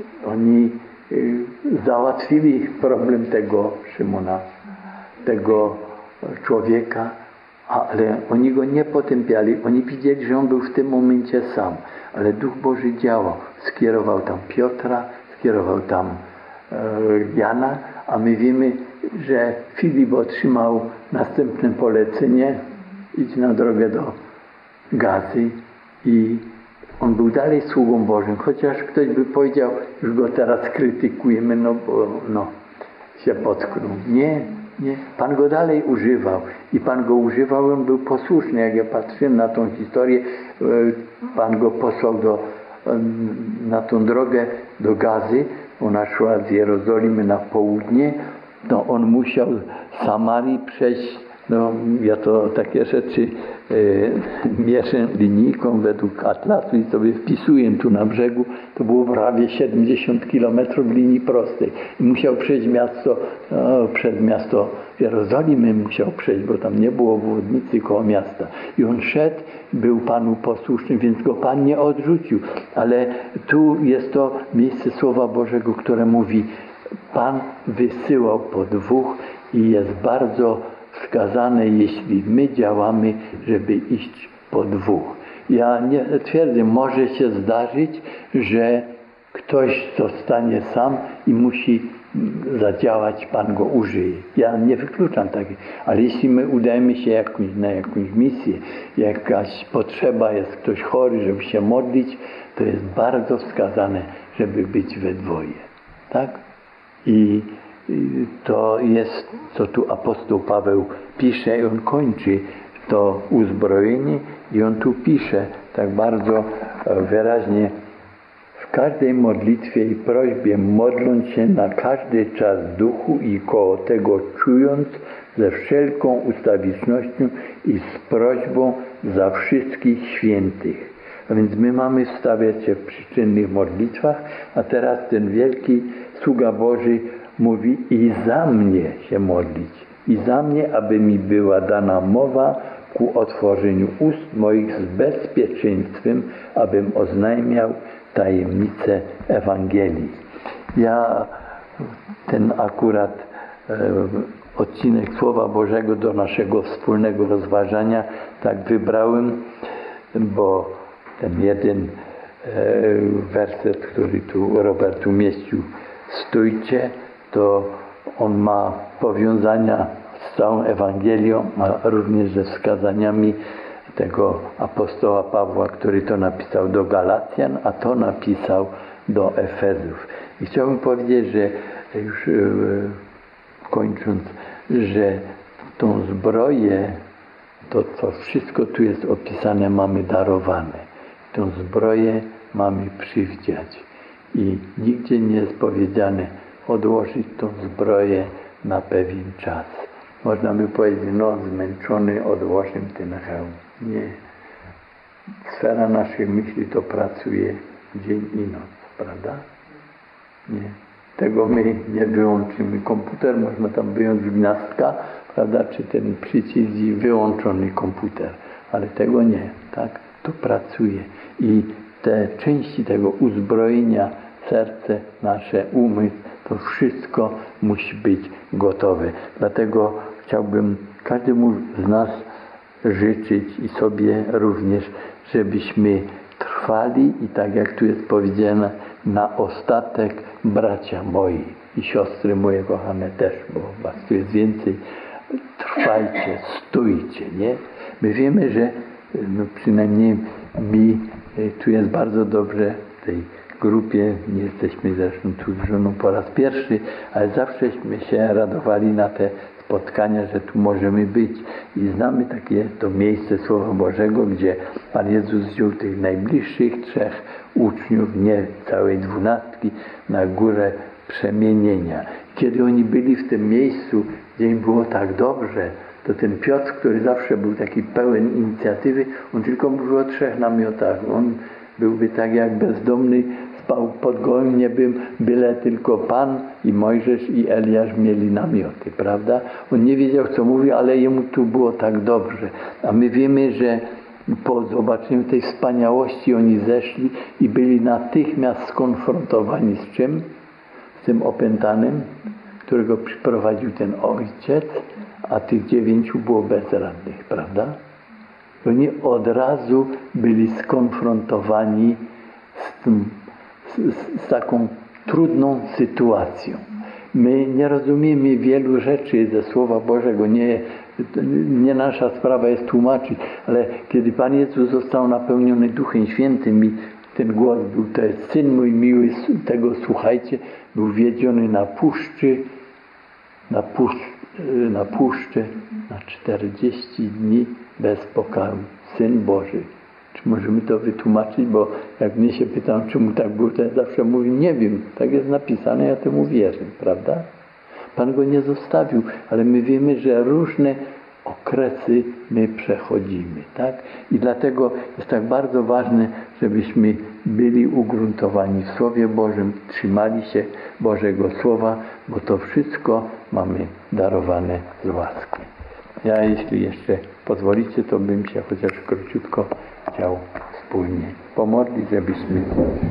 załatwili problem tego Szymona, tego człowieka, ale oni go nie potępiali. Oni widzieli, że on był w tym momencie sam, ale Duch Boży działał. Skierował tam Piotra, skierował tam Jana, a my wiemy, że Filip otrzymał następne polecenie: idź na drogę do Gazy, i on był dalej sługą Bożym, chociaż ktoś by powiedział: już go teraz krytykujemy, no bo się potknął. Nie. Pan go dalej używał i Pan go używał, on był posłuszny. Jak ja patrzyłem na tą historię, Pan go posłał na tą drogę do Gazy, ona szła z Jerozolimy na południe, to on musiał z Samarii przejść. Ja to takie rzeczy mierzę linijką według atlasu i sobie wpisuję tu na brzegu. To było prawie 70 km linii prostej. I musiał przejść przed miasto Jerozolimy musiał przejść, bo tam nie było obwodnicy koło miasta. I on szedł, był Panu posłuszny, więc go Pan nie odrzucił. Ale tu jest to miejsce Słowa Bożego, które mówi: Pan wysyłał po 2 i jest bardzo wskazane, jeśli my działamy, żeby iść po 2. Ja nie twierdzę, może się zdarzyć, że ktoś zostanie sam i musi zadziałać, Pan go użyje. Ja nie wykluczam takiej, ale jeśli my udajemy się na jakąś misję, jakaś potrzeba, jest ktoś chory, żeby się modlić, to jest bardzo wskazane, żeby być we 2. Tak? I to jest, co tu apostoł Paweł pisze, i on kończy to uzbrojenie i on tu pisze tak bardzo wyraźnie: w każdej modlitwie i prośbie modląc się na każdy czas w duchu i koło tego czując ze wszelką ustawicznością i z prośbą za wszystkich świętych. A więc my mamy stawiać się w przyczynnych modlitwach, a teraz ten wielki sługa Boży mówi: i za mnie się modlić, i za mnie, aby mi była dana mowa ku otworzeniu ust moich z bezpieczeństwem, abym oznajmiał tajemnicę Ewangelii. Ja ten akurat odcinek Słowa Bożego do naszego wspólnego rozważania tak wybrałem, bo ten jeden werset, który tu Robert umieścił: stójcie, to on ma powiązania z całą Ewangelią, a również ze wskazaniami tego apostoła Pawła, który to napisał do Galacjan, a to napisał do Efezów. I chciałbym powiedzieć, że już kończąc, że tą zbroję, to co wszystko tu jest opisane, mamy darowane. Tą zbroję mamy przywdziać. I nigdzie nie jest powiedziane odłożyć tą zbroję na pewien czas. Można by powiedzieć: zmęczony odłożę ten hełm. Nie. Sfera naszych myśli to pracuje dzień i noc, prawda? Nie. Tego my nie wyłączymy. Komputer można tam wyjąć gniazdka, prawda? Czy ten przycisk i wyłączony komputer. Ale tego nie, tak? To pracuje. I te części tego uzbrojenia, serce nasze, umysł, to wszystko musi być gotowe. Dlatego chciałbym każdemu z nas życzyć i sobie również, żebyśmy trwali i tak jak tu jest powiedziane, na ostatek, bracia moi i siostry moje kochane też, bo was tu jest więcej, trwajcie, stójcie, nie? My wiemy, że przynajmniej mi tu jest bardzo dobrze w tej w grupie, nie jesteśmy zresztą tu z żoną po raz pierwszy, ale zawsześmy się radowali na te spotkania, że tu możemy być i znamy takie to miejsce Słowa Bożego, gdzie Pan Jezus wziął tych najbliższych 3 uczniów, nie całej 12, na górę przemienienia. Kiedy oni byli w tym miejscu, gdzie im było tak dobrze, to ten Piotr, który zawsze był taki pełen inicjatywy, on tylko mówił o 3 namiotach. On byłby tak jak bezdomny, spał pod gołym niebem, byle tylko Pan i Mojżesz i Eliasz mieli namioty, prawda? On nie wiedział, co mówi, ale jemu tu było tak dobrze. A my wiemy, że po zobaczeniu tej wspaniałości oni zeszli i byli natychmiast skonfrontowani z czym? Z tym opętanym, którego przyprowadził ten ojciec, a tych 9 było bezradnych, prawda? Oni od razu byli skonfrontowani z taką trudną sytuacją. My nie rozumiemy wielu rzeczy ze Słowa Bożego, nie nasza sprawa jest tłumaczyć, ale kiedy Pan Jezus został napełniony Duchem Świętym i ten głos był, to jest Syn mój miły, tego słuchajcie, był wiedziony na puszczy na 40 dni bez pokarmu. Syn Boży. Czy możemy to wytłumaczyć? Bo jak mnie się pytam, czemu tak było, to ja zawsze mówię, nie wiem, tak jest napisane, ja temu wierzę, prawda? Pan go nie zostawił, ale my wiemy, że różne okresy my przechodzimy, tak? I dlatego jest tak bardzo ważne, żebyśmy byli ugruntowani w Słowie Bożym, trzymali się Bożego Słowa, bo to wszystko mamy darowane z łaski. Ja, jeśli jeszcze pozwolicie, to bym się chociaż króciutko chciał wspólnie pomodlić, żebyśmy...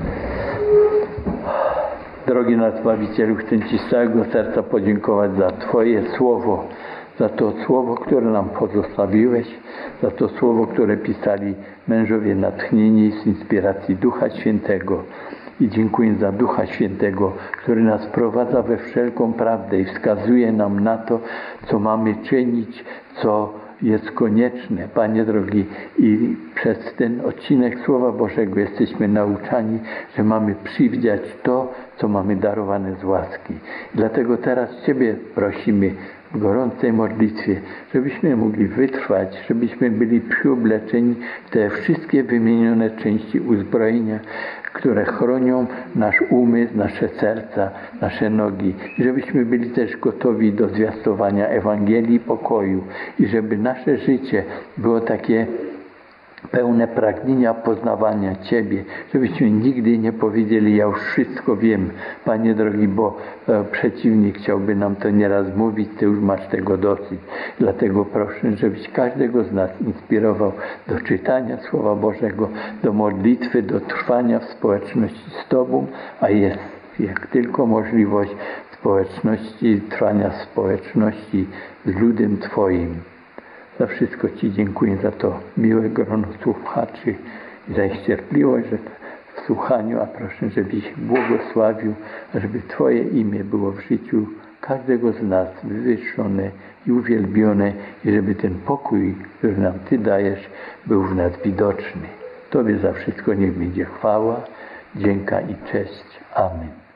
Drogi nasz Zbawicielu, chcę Ci z całego serca podziękować za Twoje Słowo, za to Słowo, które nam pozostawiłeś, za to Słowo, które pisali mężowie natchnieni z inspiracji Ducha Świętego. I dziękuję za Ducha Świętego, który nas wprowadza we wszelką prawdę i wskazuje nam na to, co mamy czynić, co jest konieczne. Panie drogi, i przez ten odcinek Słowa Bożego jesteśmy nauczani, że mamy przywdziać to, co mamy darowane z łaski. Dlatego teraz Ciebie prosimy w gorącej modlitwie, żebyśmy mogli wytrwać, żebyśmy byli przyobleczeni w te wszystkie wymienione części uzbrojenia, które chronią nasz umysł, nasze serca, nasze nogi. I żebyśmy byli też gotowi do zwiastowania Ewangelii pokoju i żeby nasze życie było takie pełne pragnienia poznawania Ciebie, żebyśmy nigdy nie powiedzieli, ja już wszystko wiem, Panie drogi, bo przeciwnik chciałby nam to nieraz mówić, Ty już masz tego dosyć. Dlatego proszę, żebyś każdego z nas inspirował do czytania Słowa Bożego, do modlitwy, do trwania w społeczności z Tobą, a jest jak tylko możliwość społeczności, trwania w społeczności z ludem Twoim. Za wszystko Ci dziękuję, za to miłe grono słuchaczy i za ich cierpliwość w słuchaniu, a proszę, żebyś błogosławił, żeby Twoje imię było w życiu każdego z nas wywyższone i uwielbione i żeby ten pokój, który nam Ty dajesz, był w nas widoczny. Tobie za wszystko niech będzie chwała, dzięka i cześć. Amen.